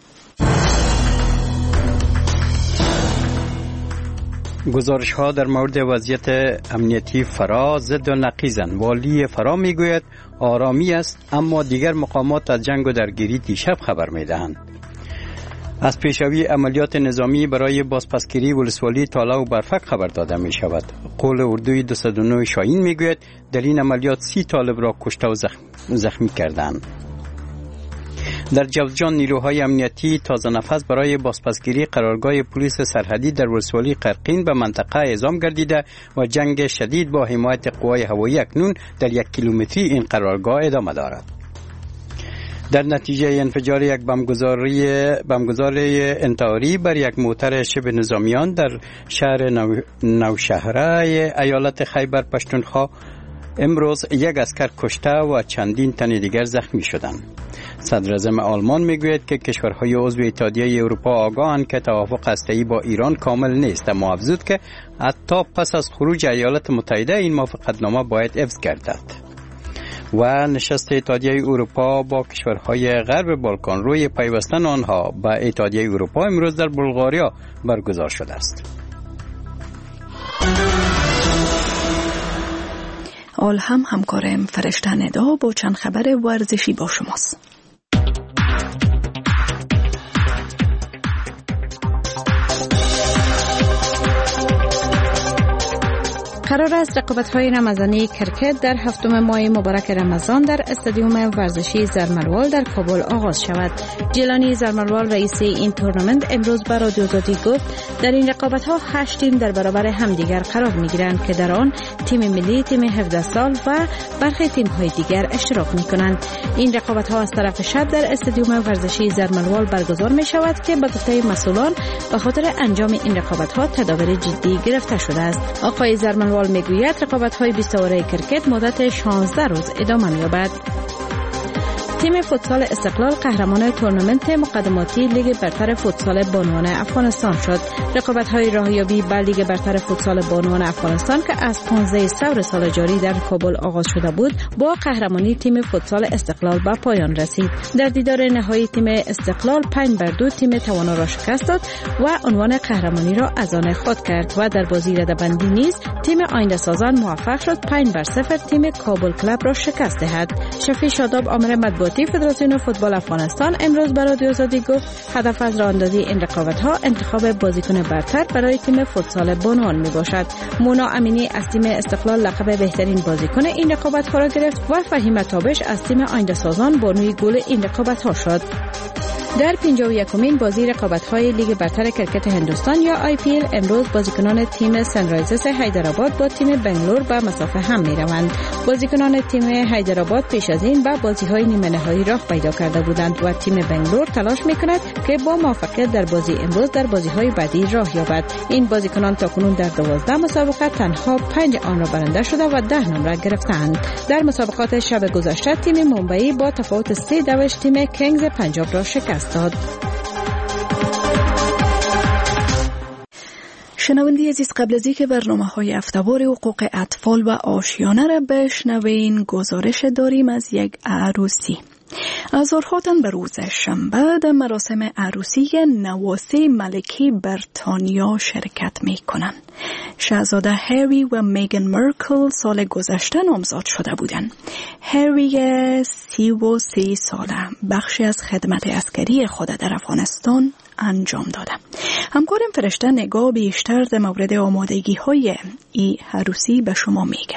گزارش ها در مورد وضعیت امنیتی فرا ضد و نقیزند. والی فرا میگوید آرامی است، اما دیگر مقامات از جنگ و درگیری دیشب خبر میدهند. از پیشروی عملیات نظامی برای بازپسگیری ولسوالی تالا و برفک خبر داده می شود. قول اردوی دویست و نه شاهین می گوید در این عملیات سی طالب را کشته و زخم زخمی کردند. در جوزجان نیروهای امنیتی تازه نفس برای بازپسگیری قرارگاه پلیس سرحدی در ولسوالی قرقین به منطقه اعزام گردیده و جنگ شدید با حمایت قوای هوایی اکنون در یک کیلومتری این قرارگاه ادامه دارد. در نتیجه انفجار یک بمبگذاری بمبگذاری انتحاری بر یک موتر شبه نظامیان در شهر نو... نوشهره ایالت خیبر پشتونخوا امروز یک عسکر کشته و چندین تن دیگر زخمی شدند. صدر اعظم آلمان میگوید که کشورهای عضو اتحادیه اروپا آگاهند که توافق هسته‌ای با ایران کامل نیست، اما افزود که حتی پس از خروج ایالات متحده این موافقتنامه باید حفظ گردد. و نشست اتحادیه اروپا با کشورهای غرب بالکان روی پیوستن آنها به اتحادیه اروپا امروز در بلغاریا برگزار شده است. آل هم همکارم فرشته ندا با چند خبر ورزشی با شماست. قرار است رقابت‌های رمضانی کرکت در هفتم ماه مبارک رمضان در استادیوم ورزشی زرملوال در کابل آغاز شود. جیلانی زرملوال رئیس این تورنمنت امروز به رادیو آزادی گفت در این رقابت‌ها هشت تیم در برابر همدیگر قرار می‌گیرند که در آن تیم ملی، تیم هفده سال و برخی تیم‌های دیگر اشتراک می‌کنند. این رقابت‌ها از طرف شب در استادیوم ورزشی زرملوال برگزار می‌شود که به گفته مسئولان به خاطر انجام این رقابت‌ها تدابیر جدی گرفته شده است. آقای زرملوال میگوید رقابت‌های بیست اوره کرکت مدت شانزده روز ادامه می‌یابد. تیم فوتسال استقلال قهرمان تورنمنت مقدماتی لیگ برتر فوتسال بانوان افغانستان شد. رقابت‌های راهیابی به لیگ برتر فوتسال بانوان افغانستان که از پانزده سپتامبر سال جاری در کابل آغاز شده بود، با قهرمانی تیم فوتسال استقلال به پایان رسید. در دیدار نهایی تیم استقلال پنج بر دو تیم توانا را شکست داد و عنوان قهرمانی را از آن خود کرد و در بازی رده‌بندی نیز تیم آینده سازان موفق شد پنج بر صفر تیم کابل کلاب را شکست دهد. شفیع شاداب آمر مطبوعاتی فدراسیون فوتبال افغانستان امروز برای رادیو آزادی گفت هدف از راه‌اندازی این رقابت‌ها انتخاب بازیکن برتر برای تیم فوتسال بانوان میباشد. مونا امینی از تیم استقلال لقب بهترین بازیکن این رقابت‌ها را گرفت و فهیمه تابش از تیم آینده سازان بانوی گل این رقابت‌ها شد. در پنجاه و یکمین بازی رقابت‌های لیگ برتر کرکت هندوستان یا آی پی ال امروز بازیکنان تیم سنرایزرز حیدرآباد با تیم بنگلور به مسافه هم می‌روند. بازیکنان تیم حیدرآباد پیش از این به بازی‌های نیمه نهایی راه پیدا کرده بودند و تیم بنگلور تلاش می‌کند که با موفقیت در بازی امروز در بازی‌های بعدی راه یابد. این بازیکنان تاکنون در دوازده مسابقه تنها پنج آن را برنده شده و ده نمره گرفتند. در مسابقات شب گذشته تیم ممبئی با تفاوت سه دوش تیم کینگز پنجاب را شکست داد. شنوندی عزیز، قبل از اینکه برنامه های هفته‌وار حقوق اطفال و آشیانه را بشنوین، گزارش داریم از یک عروسی. هزارها تن به روز شنبه در مراسم عروسی نواسه ملکه بریتانیا شرکت می کنند. شاهزاده هری و میگن مرکل سال گذشته نامزاد شده بودند. هری سی و سی ساله بخشی از خدمت عسکری خود در افغانستان انجام داده. همکارم فرشته نگاه بیشتر در مورد آمادگی های این عروسی به شما میگه.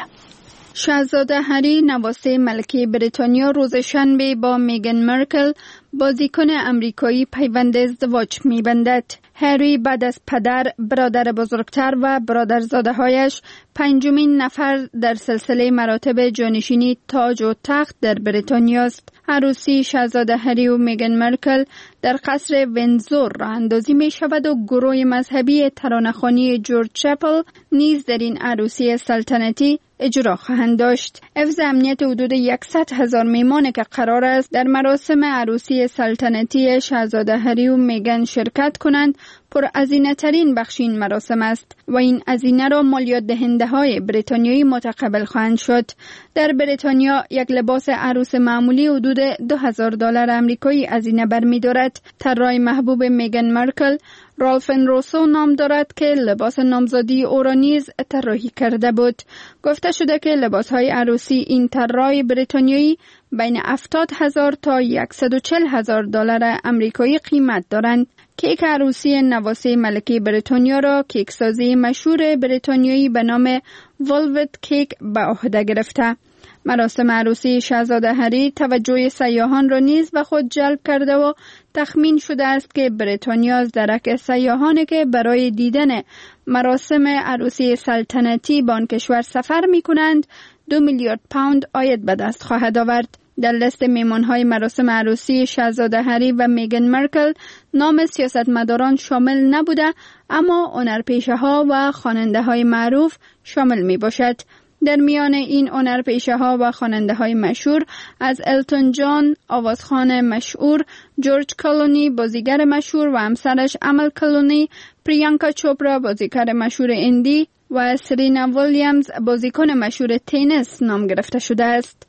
شاهزاده هری نواسه ملکه بریتانیا روز شنبه با میگن مرکل بازیکن امریکایی پیوند ازدواج می‌بندد. هری بعد از پدر، برادر بزرگتر و برادرزاده‌هایش پنجمین نفر در سلسله مراتب جانشینی تاج و تخت در بریتانیا است. عروسی شاهزاده هری و میگن مرکل در قصر وینزور راه اندازی می شود و گروه مذهبی ترانه‌خوانی جورج چپل نیز در این عروسی سلطنتی اجرا خواهند داشت. حفظ امنیت حدود صد هزار میهمان که قرار است در مراسم عروسی سلطنتی شاهزاده هری و میگن شرکت کنند پر هزینه ترین بخش این مراسم است و این هزینه را مالیات دهنده های بریتانیایی متقبل خواهند شد. در بریتانیا یک لباس عروس معمولی حدود دو هزار دلار آمریکایی هزینه برمی‌دارد. طراح محبوب میگن مرکل رالفن روسو نام دارد که لباس نامزادی او را نیز طراحی کرده بود. گفته شده که لباس‌های عروسی این طراح بریتانیایی بین هفتاد هزار تا صد و چهل هزار دلار آمریکایی قیمت دارند. کیک عروسی نواسه ملکه بریتانیا را کیکسازی مشهور بریتانیایی به نام ولوت کیک به عهده گرفته. مراسم عروسی شاهزاده هری توجه سیاحان را نیز به خود جلب کرده و تخمین شده است که بریتانیا از درک سیاحانی که برای دیدن مراسم عروسی سلطنتی به آن کشور سفر می کنند دو میلیارد پوند عاید به دست خواهد آورد. در لیست میمانهای مراسم عروسی شاهزاده هری و میگن مرکل نام سیاستمداران شامل نبوده، اما هنرپیشه ها و خواننده های معروف شامل می باشد. در میان این هنرپیشه ها و خواننده های مشهور از التون جان آوازخوان مشهور، جورج کلونی بازیگر مشهور و همسرش امل کلونی، پریانکا چوپرا بازیگر مشهور هندی و سرینا ویلیامز بازیکن مشهور تنیس نام گرفته شده است.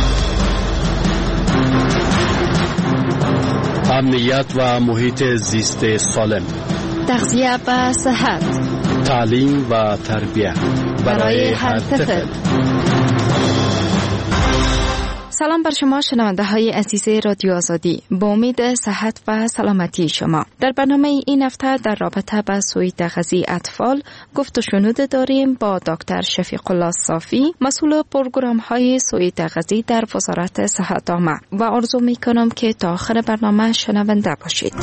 امنیت و محیط زیست سالم، تغذیه و صحت، تعلیم و تربیت برای هر طفل. سلام بر شما شنونده های عزیز رادیو آزادی، با امید صحت و سلامتی شما. در برنامه این هفته در رابطه با سوء تغذیه اطفال گفت و شنود داریم با دکتر شفیق الله صافی، مسئول پروگرام های سوء تغذیه در وزارت صحت عامه، و آرزو می کنم که تا آخر برنامه شنونده باشید.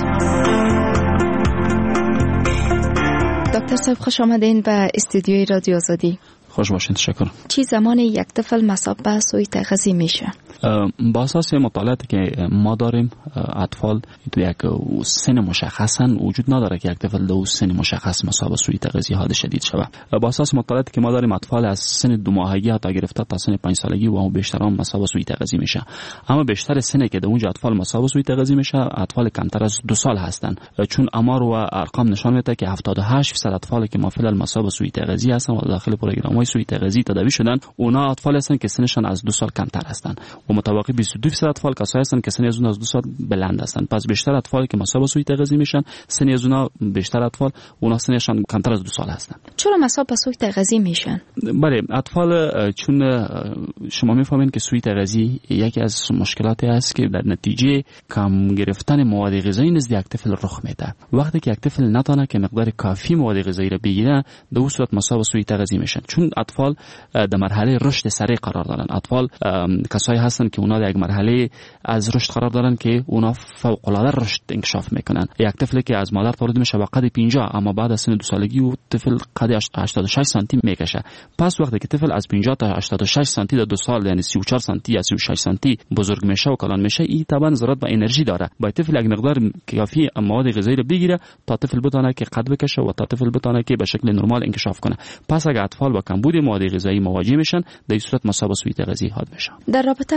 دکتر صاحب خوش آمدین به استودیوی رادیو آزادی. خوش باشین، تشکر. چی زمان یک طفل مصاب به سوء تغذیه میشه؟ با اساس مطالعاتی که ما داریم اطفال یک سن مشخصا وجود نداره که یک طفل دو سن مشخص مصاب به سوء تغذیه حاد شدید شود. با اساس مطالعاتی که ما داریم اطفال از سن دو ماهگی تا گرفته تا سن پنج سالگی و هم بیشتر هم مصاب به سوء تغذیه میشه. اما بیشتر سنی که در اونجا اطفال مصاب به سوء تغذیه میشه اطفال کمتر از دو سال هستند، چون آمار و ارقام نشان میده که هفتاد و هشت درصد اطفالی که مافعل مصاب به سوء تغذیه هستند و داخل پروگرام‌های سوء تغذیه تداوی شدن اونا اطفال هستند که سنشان از دو سال کمتر هستند و متوقع بیست و دو درصد اطفال کسایی هستند که سن از اون از دو سال بلند هستند. پس بیشتر اطفالی که مصاب به سوء تغذیه میشن سن از اونها بیشتر اطفال اونا سنشان کمتر از دو سال هستند. چرا مصاب به سوء تغذیه میشن؟ بله، اطفال چون شما میفهمین که سوء تغذیه یکی از مشکلاتی است که در نتیجه کم گرفتن مواد غذایی نزد یک طفل رخ میده. وقتی که یک طفل نتونه که مقدار کافی مواد غذایی را بگیره در اون صورت مصاب به سوء تغذیه میشن، چون اطفال در مرحله رشد سریع قرار دارن. اطفال کسایی هستند که اونا در یک مرحله از رشد قرار دارن که اونا فوق العاده رشد انکشاف میکنن. یک طفل که از مادر تولد میشه با قد پنجاه اما بعد از سن دو سالگی و طفل قد هشتاد و شش سانتی میکشه. پس وقتی که طفل از پنجاه تا هشتاد و شش سانتی در دو سال یعنی سی و چهار سانتی یا سی و شش سانتی بزرگ میشه و کلان میشه، این طبعا ضرورت به انرژی داره. باید طفل یک مقدار کافی مواد غذایی رو بگیره تا طفل بتونه که قد بکشه و تا طفل بتونه که به شکل نرمال انکشاف کنه. پس اگه اطفال با کمبود مواد غذایی مواجه میشن در این صورت مصاب به سوء تغذیه حاد میشن. در رابطه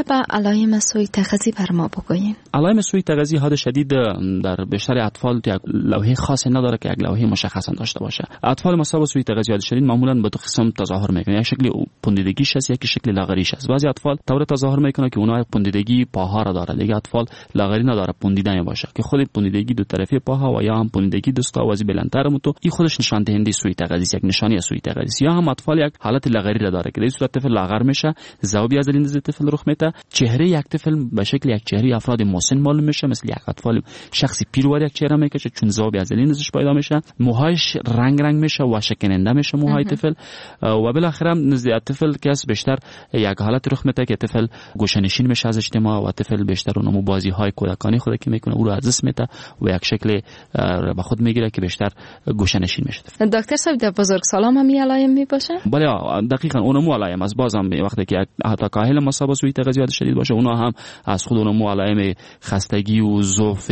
به علائم سوء تغذیه بر ما بگویین. علائم سوء تغذیه حاد شدید در بیشتر اطفال یک لوحه خاصی نداره که یک لوحه مشخصا داشته باشه. اطفال مصاب به سوء تغذیه حاد شدید معمولا به دو قسم تظاهر میکنه، یک شکل پوندیدگیش است، یک شکل لاغریش است. بعضی اطفال طور تظاهر میکنه که اونها پوندیدگی پاها را داره، دیگه اطفال لاغری نداره، پوندیده باشه که خود پوندیدگی دو طرفی پاها و یا هم پوندیدگی دستا و از بلندتر متو این خودش نشان دهنده سوء تغذیه، یک نشانی سوء تغذیه. یا هم اطفال یک حالت لاغری را داره که در صورت طفل لاغر میشه، ذوبی از لنز طفل رخ میده، چهره یک طفل به شکل یک چهره افراد مسن معلوم میشه، مثل یک اطفال شخصی پیرور یک چهره میکشه چون ذوبی از لنزش پیدا میشه، موهاش رنگ رنگ میشه و شکننده میشه موهای طفل و بالاخره نزد طفل که از بیشتر یک حالت رخ میده که طفل گوشه‌نشین میشه از اجتماع و طفل بیشتر اونمو بازی های کودکانی خود که میکنه او رو از دست میده و یک شکل به خود میگیره که بیشتر گوشه‌نشین میشه. دکتر صاحب در بزرگسالان هم این علائم میباشه؟ بله دقیقاً اونمو علائم از بازم وقتی که حتی کاهل مصاب به سوء تغذیه شدید باشه اونا هم از خود اونمو علائم خستگی و ضعف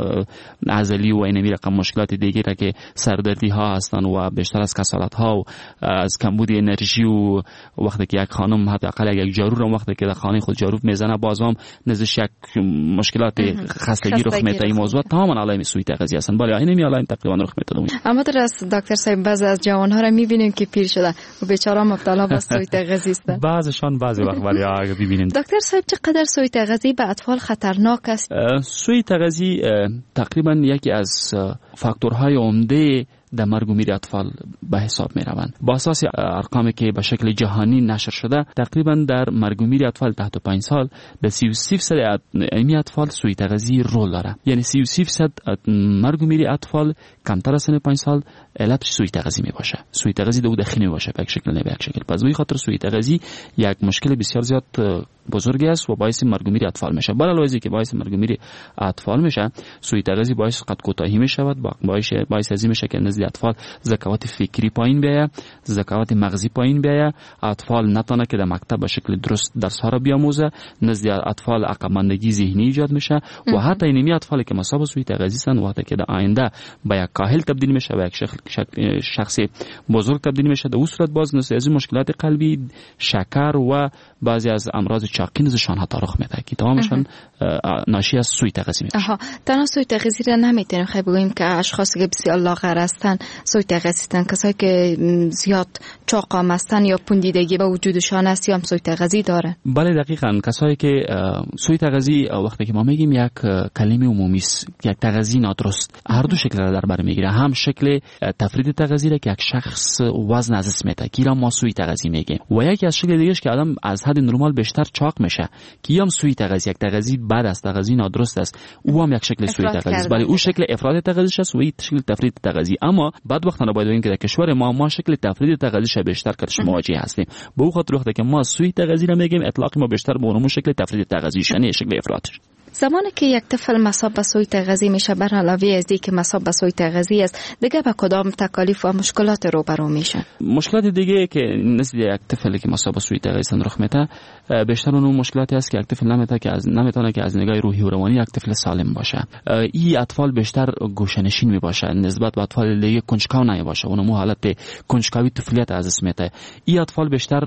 عضلی و اینمی رقم مشکلات دیگه که سردردی ها هستن و بیشتر از کسالت ها و از کمبود انرژی و وقتی که یک خانم حداقل یک جارو رو وقتی که در خانه خود جارو میزنه بازم نزدش یک مشکلات خستگی رخ میده. این موضوع تماما علائم سوء تغذیه هستن. بله اینمی علائم تقریبا رخ میده. اما در دکتر صاحب بعضی از جوان ها رو میبینیم که پیر شده و بیچاره مبتلا به سوء تغذیه هستند. بعضیشان بعضی وقت ولی اگه ببینید دکتر صاحب چقدر سوء تغذیه به اطفال خطرناک است؟ سوء تغذیه تقریبا یکی از فاکتورهای عمده در مرگ و میر اطفال به حساب می روند. با اساس ارقامی که به شکل جهانی نشر شده تقریبا در مرگ و میر اطفال تحت پنج سال در سی و سه درصد این اطفال سوء تغذیه رول داره. یعنی سی و سه درصد مرگ و میر اطفال کمتر از سن پنج سال علتش سوء تغذیه می باشه. سوء تغذیه دو داخلی می باشه به یک شکل نه به یک شکل. پس به خاطر سوء تغذیه یک مشکل بسیار زیاد بزرگی است و باعث مرگ و میر اطفال میشه. علاوه از اینکه باعث مرگ و میر اطفال میشه، سوء تغذیه باعث قد کوتاهی میشود، باعث باعث از این میشه که نزد اطفال ذکاوت فکری پایین بیاید، ذکاوت مغزی پایین بیاید، اطفال نتونه که در مکتب به شکل درست درس ها را بیاموزه، نزد اطفال عقب ماندگی ذهنی ایجاد میشه و حتی اینمی اطفالی که مصاب به سوء تغذیه هستند وقتی که در آینده به یک کاهل تبدیل میشه، به یک شخص بزرگ تبدیل میشه، در اون صورت باز نزد از مشکلات قلبی، شکر و بعضی از امراض چاقی نزدشان حتی رخ میده که تمامشان ناشی از سوء تغذیه میشه. آها، تنها سوء تغذیه را نمیتونیم خیلی بگوییم که اشخاصی که بسیار لاغر هستند سوء تغذیه هستند، کسایی که زیاد چاقام هستند یا پوندیدگی به وجودشان است یا هم سوء تغذیه داره. بله دقیقاً کسایی که سوء تغذیه وقتی که ما میگیم یک کلمه عمومی است، یک تغذیه نادرست هر دو شکل را در بر میگیره. هم شکل تفرید تغذیه را که یک شخص وزن از دست میده که ما سوء تغذیه میگیم و یکی از شکل دیگه که آدم از حد نرمال بیشتر چاق میشه که هم سوء تغذیه، یک تغذیه بد است، تغذیه نادرست است، او هم یک شکل سوء تغذیه است. بله او شکل افراد تغذیه است و این شکل تفرید تغذیه. اما بعد وقت نه باید بگیم که در کشور ما ما شکل تفرید تغذیه بیشتر کارش مواجه هستیم. به او خاطر وقتی که ما سوء تغذیه را میگیم اطلاق ما بیشتر به اون شکل تفرید تغذیه شنی شکل افرادش. زمانی که یک طفل مصاب به سوء تغذیه میشه بر علاوه از اینکه مصاب به سوء تغذیه است دیگه با کدام تکالیف و مشکلات روبرو میشه؟ مشکلات دیگه که نزد یک طفلی که مصاب به سوء تغذیه رخ میده بیشتر اون مشکلاتی است که یک طفل نمیتونه که از نمیتونه که از نگاه روحی و روانی یک طفل سالم باشه. این اطفال بیشتر گوشه‌نشین میباشه نسبت به اطفال دیگه کنجکاو نمیباشه، اونم حالت کنجکاوی طفولیت از اسم میده. این اطفال بیشتر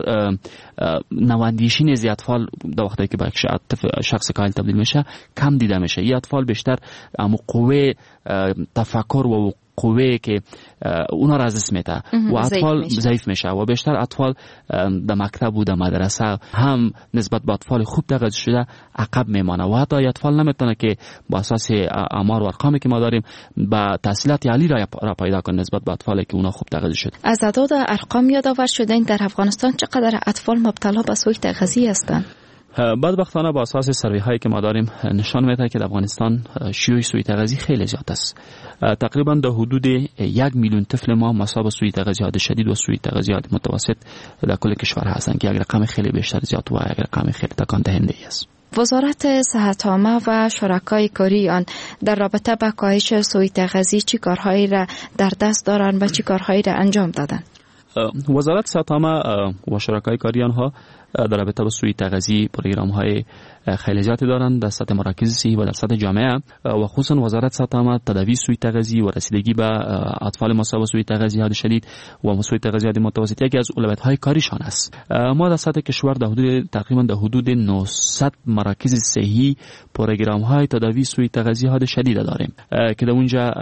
نواندیشی از اطفال در وقتی که به شخص کامل تبدیل میشه کم دیده میشه. این اطفال بیشتر اما قوه تفکر و قوه که اونا را از دست میده و اطفال ضعیف میشه و بیشتر اطفال در مکتب و در مدرسه هم نسبت به اطفال خوب تغذیه شده عقب میمانه و حتی اطفال نمیتونه که با اساس آمار و ارقامی که ما داریم با تحصیلات عالی را پیدا کنه نسبت به اطفالی که اونا خوب تغذیه شده. از اعداد ارقام یادآور شده این در افغانستان چقدر اطفال مبتلا به سوء تغذیه هستند؟ بدبختانه با اساس سروی هایی که ما داریم نشان میده که در افغانستان شیوع سوء تغذیه خیلی زیاد است. تقریبا در حدود یک میلیون طفل ما مصاب به سوء تغذیه حاد شدید و سوء تغذیه حاد متوسط در کل کشور هستند که یک رقم خیلی بیشتر زیاد و یک رقم خیلی تکان دهنده است. وزارت صحت عامه و شرکای کاری آن در رابطه با کاهش سوء تغذیه چی کارهایی را در دست دارند و چی کارهایی را انجام دادند؟ وزارت صحت عامه و شرکای کاری آنها در رابطه با سوء تغذیه پروگرام های خیلی زیادی دارند در سطح مراکز صحی و در سطح جامعه و خصوصا وزارت صحت عامه تداوی سوء تغذیه و رسیدگی به اطفال مصاب به سوء تغذیه حاد شدید و سوء تغذیه متوسط یکی از اولویت‌های کاریشان است. ما در سطح کشور در حدود تقریبا در حدود نهصد مراکز صحی پروگرام های تداوی سوء تغذیه حاد شدید داریم که در اونجا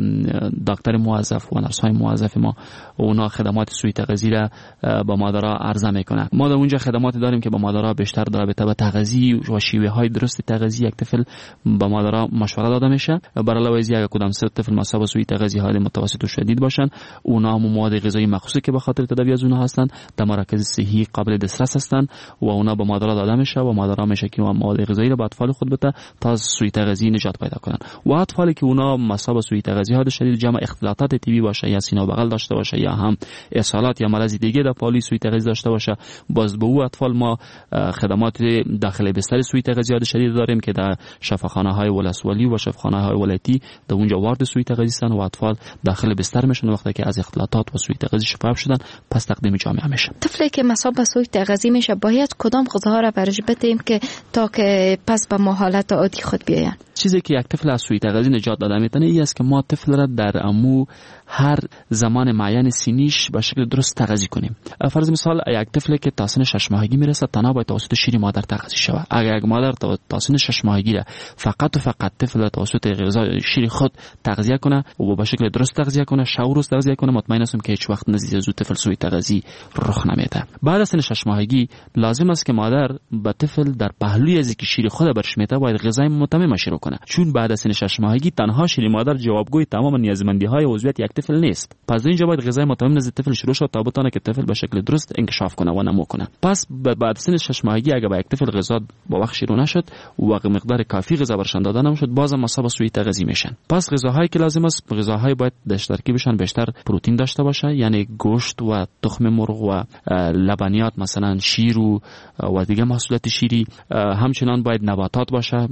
دکتر موظف و نرس های موظف ما اونا خدمات سوء تغذیه را به مادرها عرضه میکنن. ما در اونجا خدماتی داریم که به مادرها بیشتر در رابطه با تغذیه و شیوه های درست تغذیه یک طفل به مادرها مشوره داده میشه. بر علاوه از یک کدام سه طفل مصاب به سوء تغذیه های متوسط و شدید باشن، اونا هم مواد غذایی مخصوصی که به خاطر تداوی از اونها هستند در مراکز صحی قابل دسترس هستند و اونا به مادرها داده میشه و مادرها میشه که مواد غذایی را به اطفال خود بده تا سوء تغذیه نجات پیدا کنن. و اطفالی که اونا مصاب به سوء تغذیه های شدید جمع اختلاطات طبی باشه یا سینه و بغل داشته باشه یا هم اسهالات یا مرض دیگه در پالی سوء تغذیه داشته باشه، باز به او اطفال ما خدمات داخل بستر سوء تغذیه شدید داریم که در شفاخانه های ولسوالی و شفاخانه های ولایتی در اونجا وارد سوء تغذیه هستند و اطفال داخل بستر میشن وقتی که از اختلاطات و سوء تغذیه شفا شدن پس تقدیم جامعه میشه. طفلی که مصاب به سوء تغذیه میشه باید کدام غذاها را برش بدیم که تا که پس به حالت عادی خود بیاین؟ چیزی که یک طفل از سوء تغذیه نجات داده میتونه این است که ما طفل را در امو هر زمان معین سینیش به شکل درست تغذیه کنیم. فرض مثال یک طفلی که تا سن شش ماهگی میرسه تنها باید توسط شیر مادر تغذیه شود. اگر یک مادر تا سن شش ماهگی را فقط و فقط طفل توسط غذای شیر خود تغذیه کنه و به شکل درست تغذیه کنه، شب روز تغذیه کنه، مطمئن هستم که هیچ وقت نزدیک از طفل سوء تغذیه رخ نمیده. بعد از سن شش ماهگی لازم است که مادر به طفل در پهلوی از که شیر خود برش میده باید غذای متمم شروع کنه، چون بعد از سن شش ماهگی تنها شیر مادر جوابگوی تمام نیازمندی‌های عضویت یک طفل نیست. پس اینجا باید غذای متمم نزد طفل شروع شد تا بتونه که طفل به شکل درست انکشاف کنه و نمو کنه. پس بعد سن شش ماهگی اگه با یک طفل غذا با وقت شروع نشد و مقدار کافی غذا برشان داده نشد بازم مصاب به سوء تغذیه میشن. پس غذاهایی که لازم است غذاهای باید در ترکیبشان بیشتر پروتئین داشته باشه، یعنی گوشت و تخم مرغ و لبنیات مثلا شیر و و دیگه محصولات شیری. همچنان باید نباتات باشه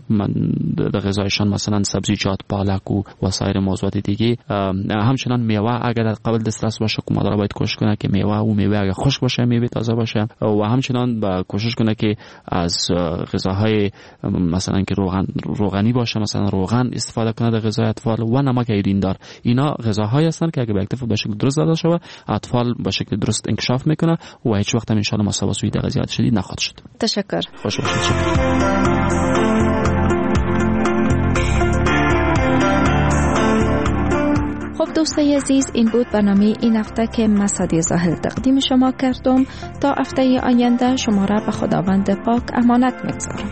در غذایشان مثلا سبزیجات، پالک و وسایر موضوعات دیگه. همچنان میوه اگر قابل دسترس باشه که مادر باید کوشش کنه که میوه و میوه اگر خشک باشه میوه تازه باشه و همچنان با کوشش کنه که از غذاهای مثلا که روغن روغنی باشه مثلا روغن استفاده کنه در غذای اطفال و نمک ایرین دار. اینا غذاهایی هستند که اگه به طفل به شکل درست داده شود اطفال به شکل درست انکشاف میکنه و هیچ وقت هم ان شاء الله مصاب به سوء تغذیه شدید نخواهد شد. تشکر. خوش باشید. خب دوستای عزیز، این بود برنامه این هفته که مسعدی زاهد تقدیم شما کردم. تا هفته آینده شما را به خداوند پاک امانت می‌گذارم.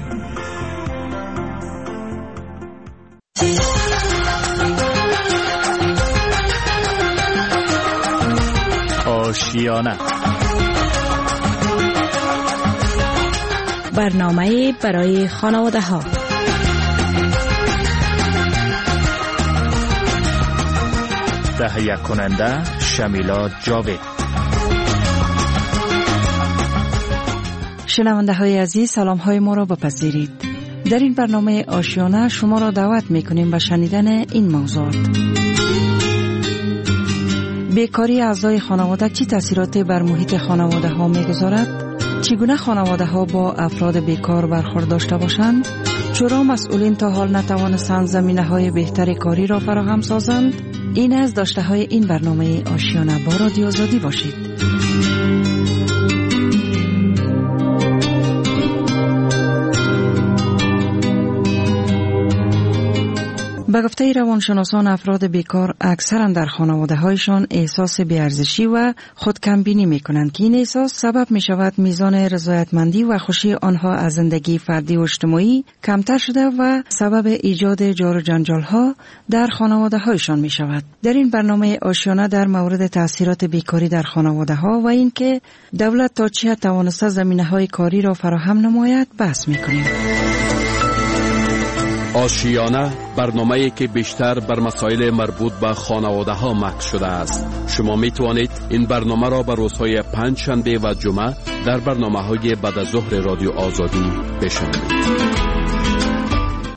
آشیانه برنامه برای خانواده ها. تهیه کننده شمیلا جاوید. شنونده های عزیز، سلام های ما را بپذیرید. در این برنامه آشیانه شما را دعوت می کنیم به شنیدن این موضوعات. بیکاری اعضای خانواده چه تاثیراتی بر محیط خانواده ها می گذارد؟ چگونه خانواده ها با افراد بیکار برخورد داشته باشند؟ چرا مسئولین تا حال نتوانستند زمینه های بهتر کاری را فراهم سازند؟ این از داشته های این برنامه آشیانه با رادیو آزادی باشید. به گفته روانشناسان، افراد بیکار اکثرا در خانواده هایشان احساس بی‌ارزشی و خودکمبینی می کنند که این احساس سبب می شود میزان رضایتمندی و خوشی آنها از زندگی فردی و اجتماعی کمتر شده و سبب ایجاد جار و جنجال ها در خانواده هایشان می شود. در این برنامه آشیانه در مورد تاثیرات بیکاری در خانواده ها و اینکه دولت تا چه حد توانسته زمینه های کاری را فراهم نماید بحث می کنیم. آشیانه برنامه‌ای که بیشتر بر مسائل مربوط به خانواده ها مکس شده است. شما می توانید این برنامه را به روزهای پنج شنبه و جمعه در برنامه‌های بعد از ظهر رادیو آزادی بشنوید.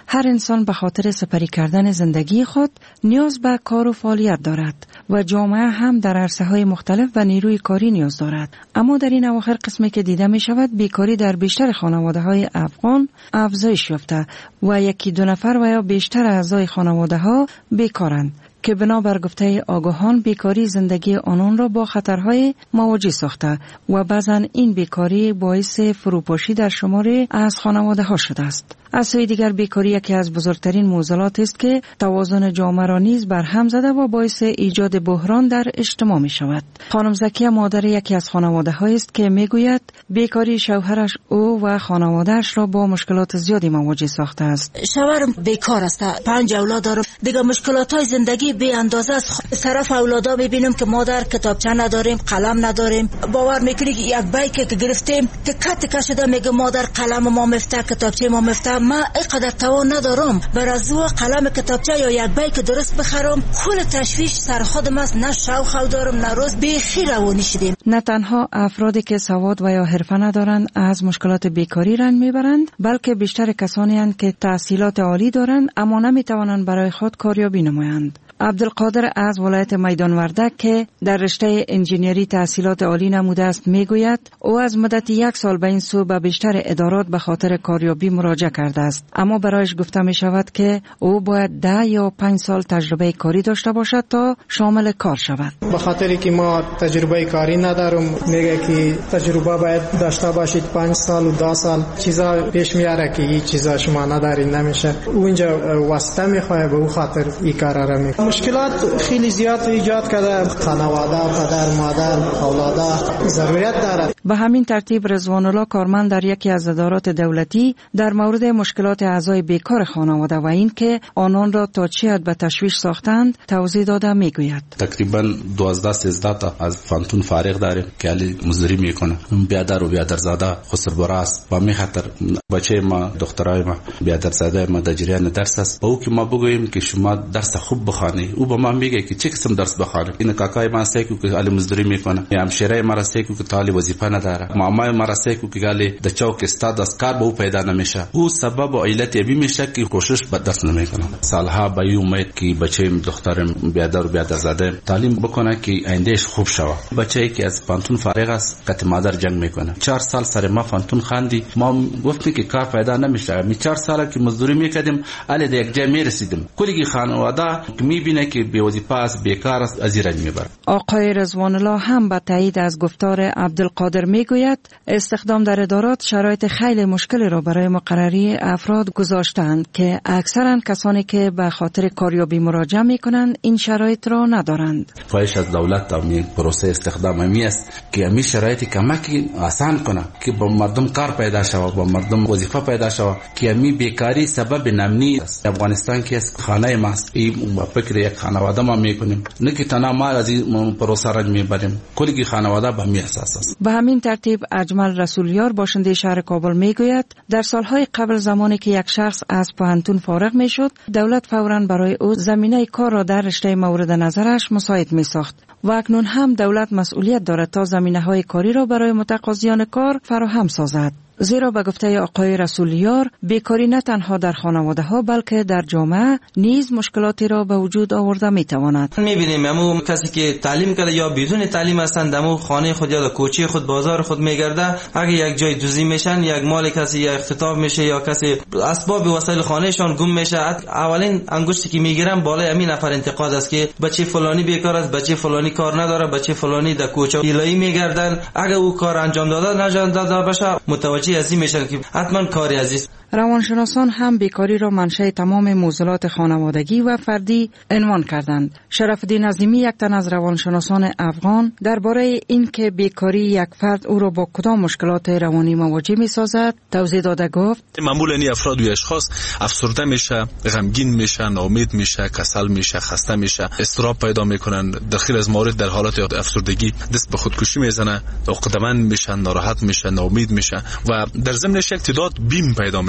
هر انسان به خاطر سپری کردن زندگی خود نیاز به کار و فعالیت دارد و جامعه هم در عرصه‌های مختلف و نیروی کاری نیاز دارد. اما در این اواخر قسمی که دیده می شود بیکاری در بیشتر خانواده‌های افغان افزایش یافته و یکی دو نفر و یا بیشتر اعضای خانواده‌ها بیکارند که بنابر گفته آگاهان بیکاری زندگی آنان را با خطرهای مواجه ساخته و بعضا این بیکاری باعث فروپاشی در شماری از خانواده ها شده است. از سوی دیگر بیکاری یکی از بزرگترین معضلات است که توازن جامعه را نیز بر هم زده و باعث ایجاد بحران در اجتماع می شود. خانم زکیه مادر یکی از خانواده های است که می گوید بیکاری شوهرش او و خانوادهش را با مشکلات زیادی مواجه ساخته است. شوهرم بیکار است، پنج اولاد دارم، دیگه مشکلات های زندگی بی اندازه است. طرف اولادا میبینیم که مادر کتابچه نداریم، قلم نداریم. باور میکنی که یک بایک که گرفتیم که کت کشیده میگه مادر قلم ما مفته، کتابچه ما مفته. ما اینقدر توان ندارم بر از او قلم کتابچه یا یک بایک درست بخرم. کل تشویش سر خودم است، نه شوق دارم نه روز بیخی روانی شدیم. نه تنها افرادی که سواد و یا حرفه ندارند از مشکلات بیکاری رنج میبرند، بلکه بیشتر کسانی هستند که تحصیلات عالی دارند اما نمیتوانند برای خود کاریابی نمایند. عبدالقادر از ولایت میدان وردک که در رشته انجینری تحصیلات عالی نموده است میگوید او از مدت یک سال به این سو به بیشتر ادارات به خاطر کاریابی مراجعه کرده است، اما برایش گفته می شود که او باید ده یا پنج سال تجربه کاری داشته باشد تا شامل کار شود. به خاطری که ما تجربه کاری ندارم میگه که تجربه باید داشته باشید پنج سال و ده سال. چیزا پیش میاره که این چیزا شما ندارید نمیشه. اونجا واسطه میخواه به اون خاطر این کارا را میکنه. مشکلات خیلی زیاد ایجاد کرده. خانواده، پدر، مادر، اولادا ضرورت دارد. به همین ترتیب رضوان الله کارمند در یکی از ادارات دولتی در مورد مشکلات اعضای بیکار خانواده و این که آنان را تا چه حد به تشویش ساختند توضیح داده میگوید. تقریبا دوازده سیزده تا از فانتون فارغ داریم که علی مزدوری میکنه. بیادر و بیادرزاده خسربراست با می خاطر بچه ما دخترای ما بیادرزاده ما در جریان درس است. او که ما بگوییم که شما درس خوب بخوانی، او به ما میگه که چه قسم درس بخوانم. این کاکای ما سیکو که علی مزدوری میکنه، یا همشیره ما سیکو که طالب وظیفه نداره، مامای ما سیکو که علی د چوک استاد از کار به او پیدا نمیشه. او سبب و علت ابی میشه که کوشش به درس نمیکنه. سالها به امید که بچه دخترم بیادر و بیادرزاده تعلیم بکنه که آیندهش خوب شوه. بچه‌ای که از پانتون فارغ است قط مادر جنگ میکنه. چهار سال سر ما پانتون خاندی، ما گفتیم که کار پیدا نمیشه. می چهار ساله که مزدوری میکردیم علی د یک جای میرسیدیم. کلی خانواده که میبینه که بی وظیفه است، بیکار است، از رنج میبره. آقای رضوان الله هم با تایید از گفتار عبدالقادر میگوید استخدام در ادارات شرایط خیلی مشکلی را برای مقرری افراد گذاشتند که اکثرا کسانی که به خاطر کاریابی مراجعه میکنند این شرایط را ندارند. خواهش از دولت و پروسه استخدام می است که همین شرایطی کمکی آسان کنه که با مردم کار پیدا شود، با مردم وظیفه پیدا شود، که همین بیکاری سبب نامنی است. افغانستان که خانه ماست، این فکر یک خانواده ما میکنیم، نه که تنها ما از این پروسه را میبریم، کلی خانواده به همین اساس است. به همین ترتیب اجمل رسولیار باشنده شهر کابل میگوید در سالهای قبل زمانی که یک شخص از پوهنتون فارغ میشد، دولت فوراً برای او زمینه کار را در رشته مورد نظرش مساعد میساخت و اکنون هم دولت مسئولیت دارد تا زمینه‌های کاری را برای متقاضیان کار فراهم سازد. زیرا به گفته آقای رسولیار بیکاری نه تنها در خانواده ها بلکه در جامعه نیز مشکلاتی را به وجود آورده می تواند. می بینیم همون کسی که تعلیم کرده یا بدون تعلیم هستند دمو خانه خود یا کوچه خود بازار خود میگرده، اگه یک جای دزدی میشن، یک مال کسی یا اختطاف میشه یا کسی اسباب وسایل خانهشان گم میشه، اولین انگشتی که میگیرن بالای همین نفر انتقاد است که بچه فلانی بیکار است، بچه فلانی کار نداره، بچه فلانی در کوچه ایلایی میگردن. اگه او کار انجام داده نجات داده باشه متوجه ازی میشن که حتما کاری عزیز. روانشناسان هم بیکاری را منشأ تمام معضلات خانوادگی و فردی عنوان کردند. شرف‌الدین عظیمی یک تن از روانشناسان افغان درباره اینکه بیکاری یک فرد او را با کدام مشکلات روانی مواجه می‌سازد توضیح داده گفت: معمولاً این افراد و اشخاص افسرده میشه، غمگین میشه، ناامید میشه، کسل میشه، خسته میشه، اضطراب پیدا میکنن، در خیلی از موارد در حالت افسردگی دست به خودکشی میزنه، عقده‌مند میشن، ناراحت میشن، ناامید میشن و در ضمنش یک تعداد بیم پیدا میکنه.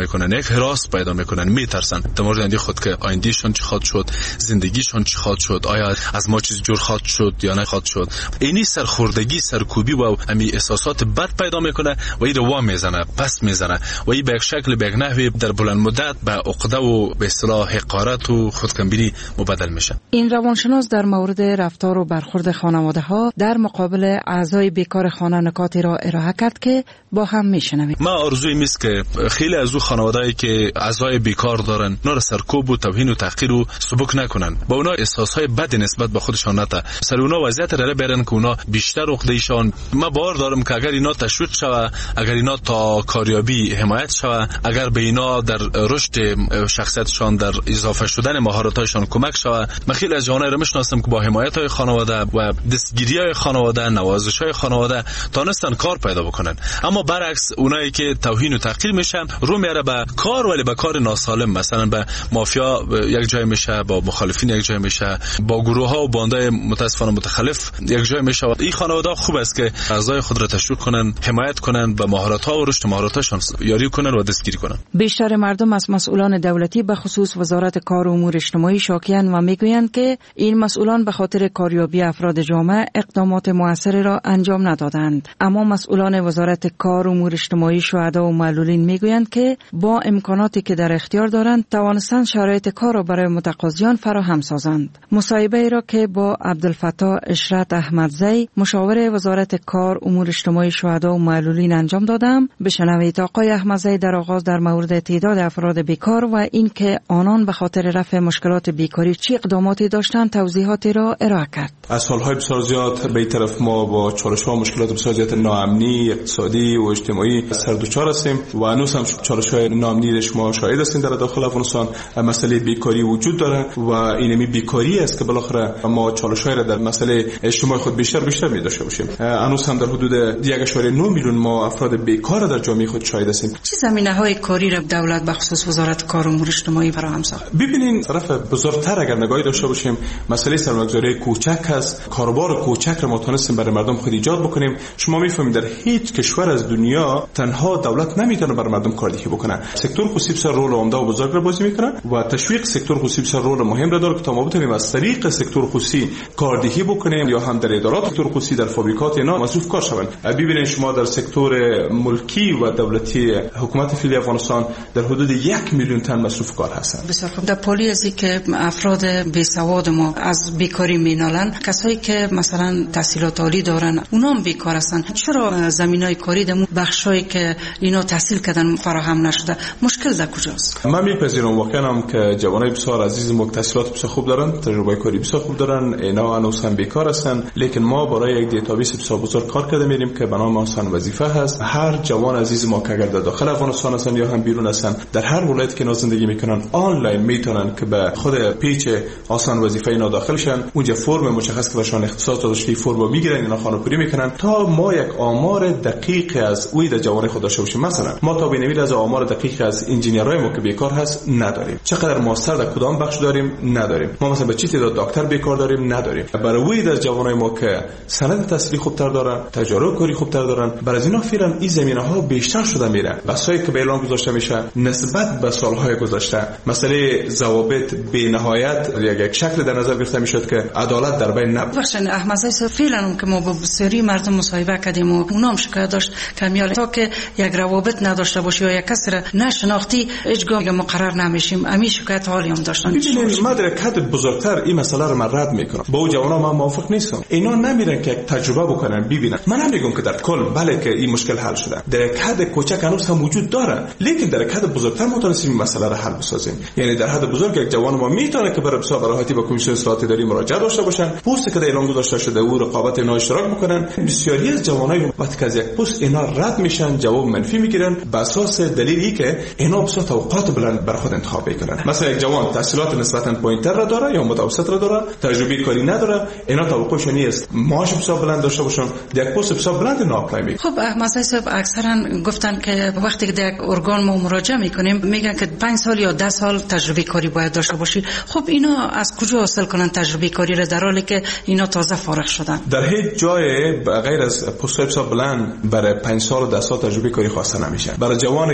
میکنن، یک هراس پیدا میکنن، میترسن در مورد خود که آیندهشون چی خواهد شد، زندگیشون چی خواهد شد، آیا از ما چیز جور خواهد شد یا نه خواهد شد. اینی سرخوردگی، سرکوبی و امی احساسات بد پیدا میکنه و این رو میزنه، پس میزنه و این به یک شکل به یک نحوی در بلند مدت به عقده و به اصطلاح حقارت و خودکمبینی مبدل میشه. این روانشناس در مورد رفتار و برخورد خانواده ها در مقابل اعضای بیکار خانه نکاتی را ارائه کرد که با هم میشنویم. ما آرزوی میست که خیلی از او خانواده‌ای که اعضای بیکار دارن اونا را سرکوب و توهین و تحقیر و سبک نکنن، با اونا احساسهای بد نسبت به خودشان نته، سر اونا وضعیت را برن که اونا بیشتر عقده‌ایشان. ما باور دارم که اگر اینا تشویق شوه، اگر اینا تا کاریابی حمایت شوه، اگر به اینا در رشد شخصیتشان، در اضافه شدن مهارت‌هایشان کمک شوه، من خیلی از جوانای را میشناسم که با حمایت‌های خانواده و دستگیری‌های خانواده، نوازش‌های خانواده تانستن کار پیدا بکنن. اما برعکس اونایی که توهین و تحقیر میشن رو میاره به کار، ولی به کار ناسالم، مثلا به مافیا یک جای میشه، با مخالفین یک جای میشه، با گروه‌ها و باندای متاسفانه متخلف یک جای میشه. این خانواده خوب است که اعضای خود را تشویق کنن، حمایت کنن، به مهارت‌ها و رشد مهارت‌هاشون یاری کنن و دستگیری کنن. بیشتر مردم از مسئولان دولتی به خصوص وزارت کار و امور اجتماعی شاکیان و میگویند که این مسئولان به خاطر کاریابی افراد جامعه اقدامات موثری را انجام ندادند. اما مسئولان وزارت کار و امور اجتماعی، شهدا و معلولین میگویند که با امکاناتی که در اختیار دارند توانستند شرایط کار را برای متقاضیان فراهم سازند. مصاحبه ای را که با عبدالفتاح اشرت احمدزی، مشاور وزارت کار، امور اجتماعی، شهدا و معلولین انجام دادم، بشنوید. آقای احمدزی در آغاز در مورد تعداد افراد بیکار و اینکه آنان به خاطر رفع مشکلات بیکاری چه اقداماتی داشتند توضیحاتی را ارائه کرد. از سالهای بسیار زیاد به این طرف ما با چالش‌ها و مشکلات بسیار زیاد ناامنی اقتصادی و اجتماعی سر دچار هستیم و هنوز هم چالش‌های ناامنی را شما شاهد هستین. در داخل افغانستان مسئله بیکاری وجود داره و اینمی بیکاری است که بالاخره ما چالش‌های را در مسئله اجتماعی خود بیشتر بیشتر می‌داشته باشیم. هنوز هم در حدود یک اشاره نه میلیون ما افراد بیکار در جامعه خود شاهد هستیم. چه زمینه‌های کاری را دولت به خصوص وزارت کار و امور اجتماعی فراهم ساخت؟ ببینین طرف بزرگتر اگر نگاهی داشته باشیم، مسئله سرمایه‌گذاری کوچک است. کاروبار کوچک را ما تونستیم برای مردم خود ایجاد بکنیم. شما می‌فهمید در هیچ کشور از دنیا تنها دولت نمیتونه برای مردم کاردهی بکنه. سکتور خصوصی بسیار رول عمده و بزرگ را بازی میکنه و تشویق سکتور خصوصی بسیار رول مهم را داره که تا ما بتونیم از طریق سکتور خصوصی کاردهی بکنیم یا هم در ادارات سکتور خصوصی در فابریکات اینا مصروف کار شوند. ببینید شما در سکتور ملکی و دولتی حکومت فعلی افغانستان در حدود یک میلیون تن مصروف کار هستند. بسیار خوب. در پالی ازی که افراد بی سواد ما از بیکاری مینالن، کسایی که مثلا تحصیلات عالی دارن اونا هم بیکار هستن، چرا زمینای کاری در بخشایی که اینا تحصیل کردن فراهم نشده؟ مشکل در کجاست؟ من میپذیرم واقعا هم که جوانای بسیار عزیز ما تحصیلات بسیار خوب دارن، تجربه کاری بسیار خوب دارن، اینا هنوز هم بیکار هستن، لیکن ما برای یک دیتابیس بسیار بزرگ کار کرده میریم که به نام آسان وظیفه هست. هر جوان عزیز ما که اگر در داخل افغانستان هستن یا هم بیرون هستن، در هر ولایتی که زندگی میکنن آنلاین میتونن که به خود پیج آسان وظیفه اینا داخل شن، اونجا فرم مشخص که بهشون اختصاص داده شده فرم میگیرن، اینا خانه‌پوری میکنن تا ما یک آمار دقیق از اوی در جوان خود داشته باشیم. مثلا ما تا ببینیم از آمار دقیق از انجینیرای ما که بیکار هست نداریم، چقدر ماستر در کدام بخش داریم نداریم، ما مثلا به چه تعداد دکتر بیکار داریم نداریم. برای اوی در جوانای ما که سند تحصیلی خوبتر دارن، تجارب کاری خوبتر دارن، برای از اینا فعلا این زمینه‌ها بیشتر شده میره. بسایی که به اعلام گذاشته میشه نسبت به سالهای گذشته، مسئله ضوابط بی‌نهایت یک شکل در نظر گرفته میشد که عدالت در بین نبود. بخشن احمدزی فعلا که ما با سری مردم مصاحبه کردیم و اونام شکایت داشت که میال تا که یک روابط نداشته باشه یا یک کسی را نشناختی هیچگاه مقرر نمیشیم. امی شکایت حالی هم داشتن. ببینید ما در حد بزرگتر این مسئله رو من رد میکنم. با اون جوانا من موافق نیستم. اینا نمیرن که تجربه بکنن ببینن. من نمیگم که در کل بله که این مشکل حل شده. در حد کوچک هنوز هم وجود داره، لیکن در حد بزرگتر ما تونستیم مسئله رو حل بسازیم. یعنی در حد بزرگ یک جوان ما میتونه که برای بسیار راحتی با کمیسیون اصلاحات اداری مراجعه داشته باشن، پست که در اعلام گذاشته شده او رقابت اینا اشتراک میکنن. بسیاری از جوانای وقتی که از یک پست اینا رد میشن جواب منفی میگیرن به اساس دلیلی که اینا بسیار توقعات بلند بر خود انتخاب میکنن. مثلا یک جوان تحصیلات نسبتا پایینتر را داره یا متوسط را داره، تجربه کاری نداره، اینا توقعش نیست معاش بسیار بلند داشته باشن، یک پست بسیار بلند نه اپلای میکنن. خب احمدزی صاحب اکثرا گفتن که وقتی که در ارگان ما مراجعه میکنیم میگن که پنج سال یا ده سال تجربه کاری باید داشته باشی. خب اینا از کجا حاصل کنن تجربه کاری را در حالی که اینا تازه فارغ شدن؟ در هیچ جای غیر از پست بسیار بلند برای پنج سال و ده سال تجربه کاری خواسته نمیشه. برای جوانی که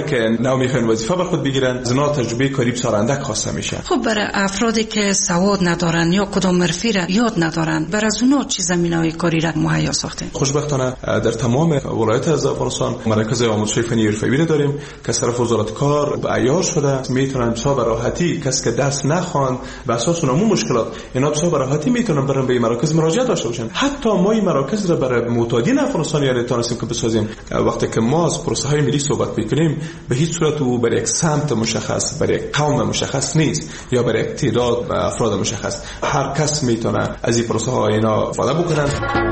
نو میخوان وظیفه به خود بگیرن، از اینا تجربه کاری بسیار اندک خواسته میشه. خب برای افرادی که سواد ندارن یا کدام حرفی را یاد ندارن، برای از اونها چه زمینه‌های کاری را مهیا ساختین؟ خوشبختانه در تمام ولایت از افغانستان مراکز آموزش فنی حرفه‌ای داریم که از طرف وزارت کار عیار شده، میتونن بسیار راحتی کسی که درس نخوان به اساس اون مشکلات اینا بسیار راحتی میتونن برن به مراکز مراجعه داشته باشن. حتی ما این مراکز را برای معتادین افغانستان یعنی تونستیم که بسازیم. وقتی که ما از پروسه های ملی صحبت میکنیم به هیچ صورت او برای یک سمت مشخص، برای یک قوم مشخص نیست یا برای یک تعداد افراد مشخص. هر کس میتونه از این پروسه ها اینا استفاده بکنن.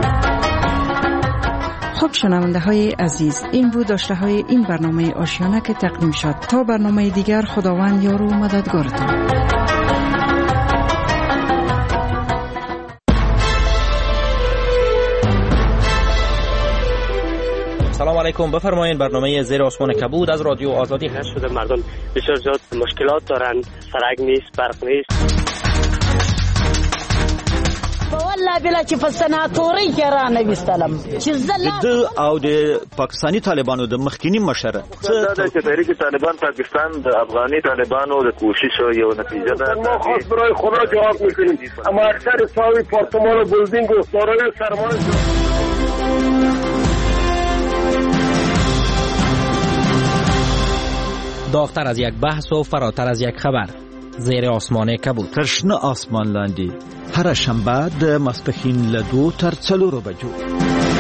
خب شنونده های عزیز، این بود داشته های این برنامه آشیانه که تقدیم شد. تا برنامه دیگر خداوند یار و مددگارتان. سلام علیکم، بفرمایید. برنامه زیر آسمان کبود از رادیو آزادی هست. شده مردم بسیار زیاد مشکلات دارن، سرک نیست، برق نیست. والله بلا چې په سناتوري کې را نوستلم چې زله د او د پاکستانی طالبانو د مخکینی مشر څه د تحریک طالبان پاکستان د افغاني طالبانو د کوشش یو نتیجه ده. ما خاص برای خدا جواب میکنیم، اما اکثر ساوی پارتمان و بلدینگ و سارای سرمان داغتر از یک بحث و فراتر از یک خبر. زیر آسمان کبود. تشنه آسمان لاندی هر شنبه د ماسپښین له دوه تر څلورو بجو.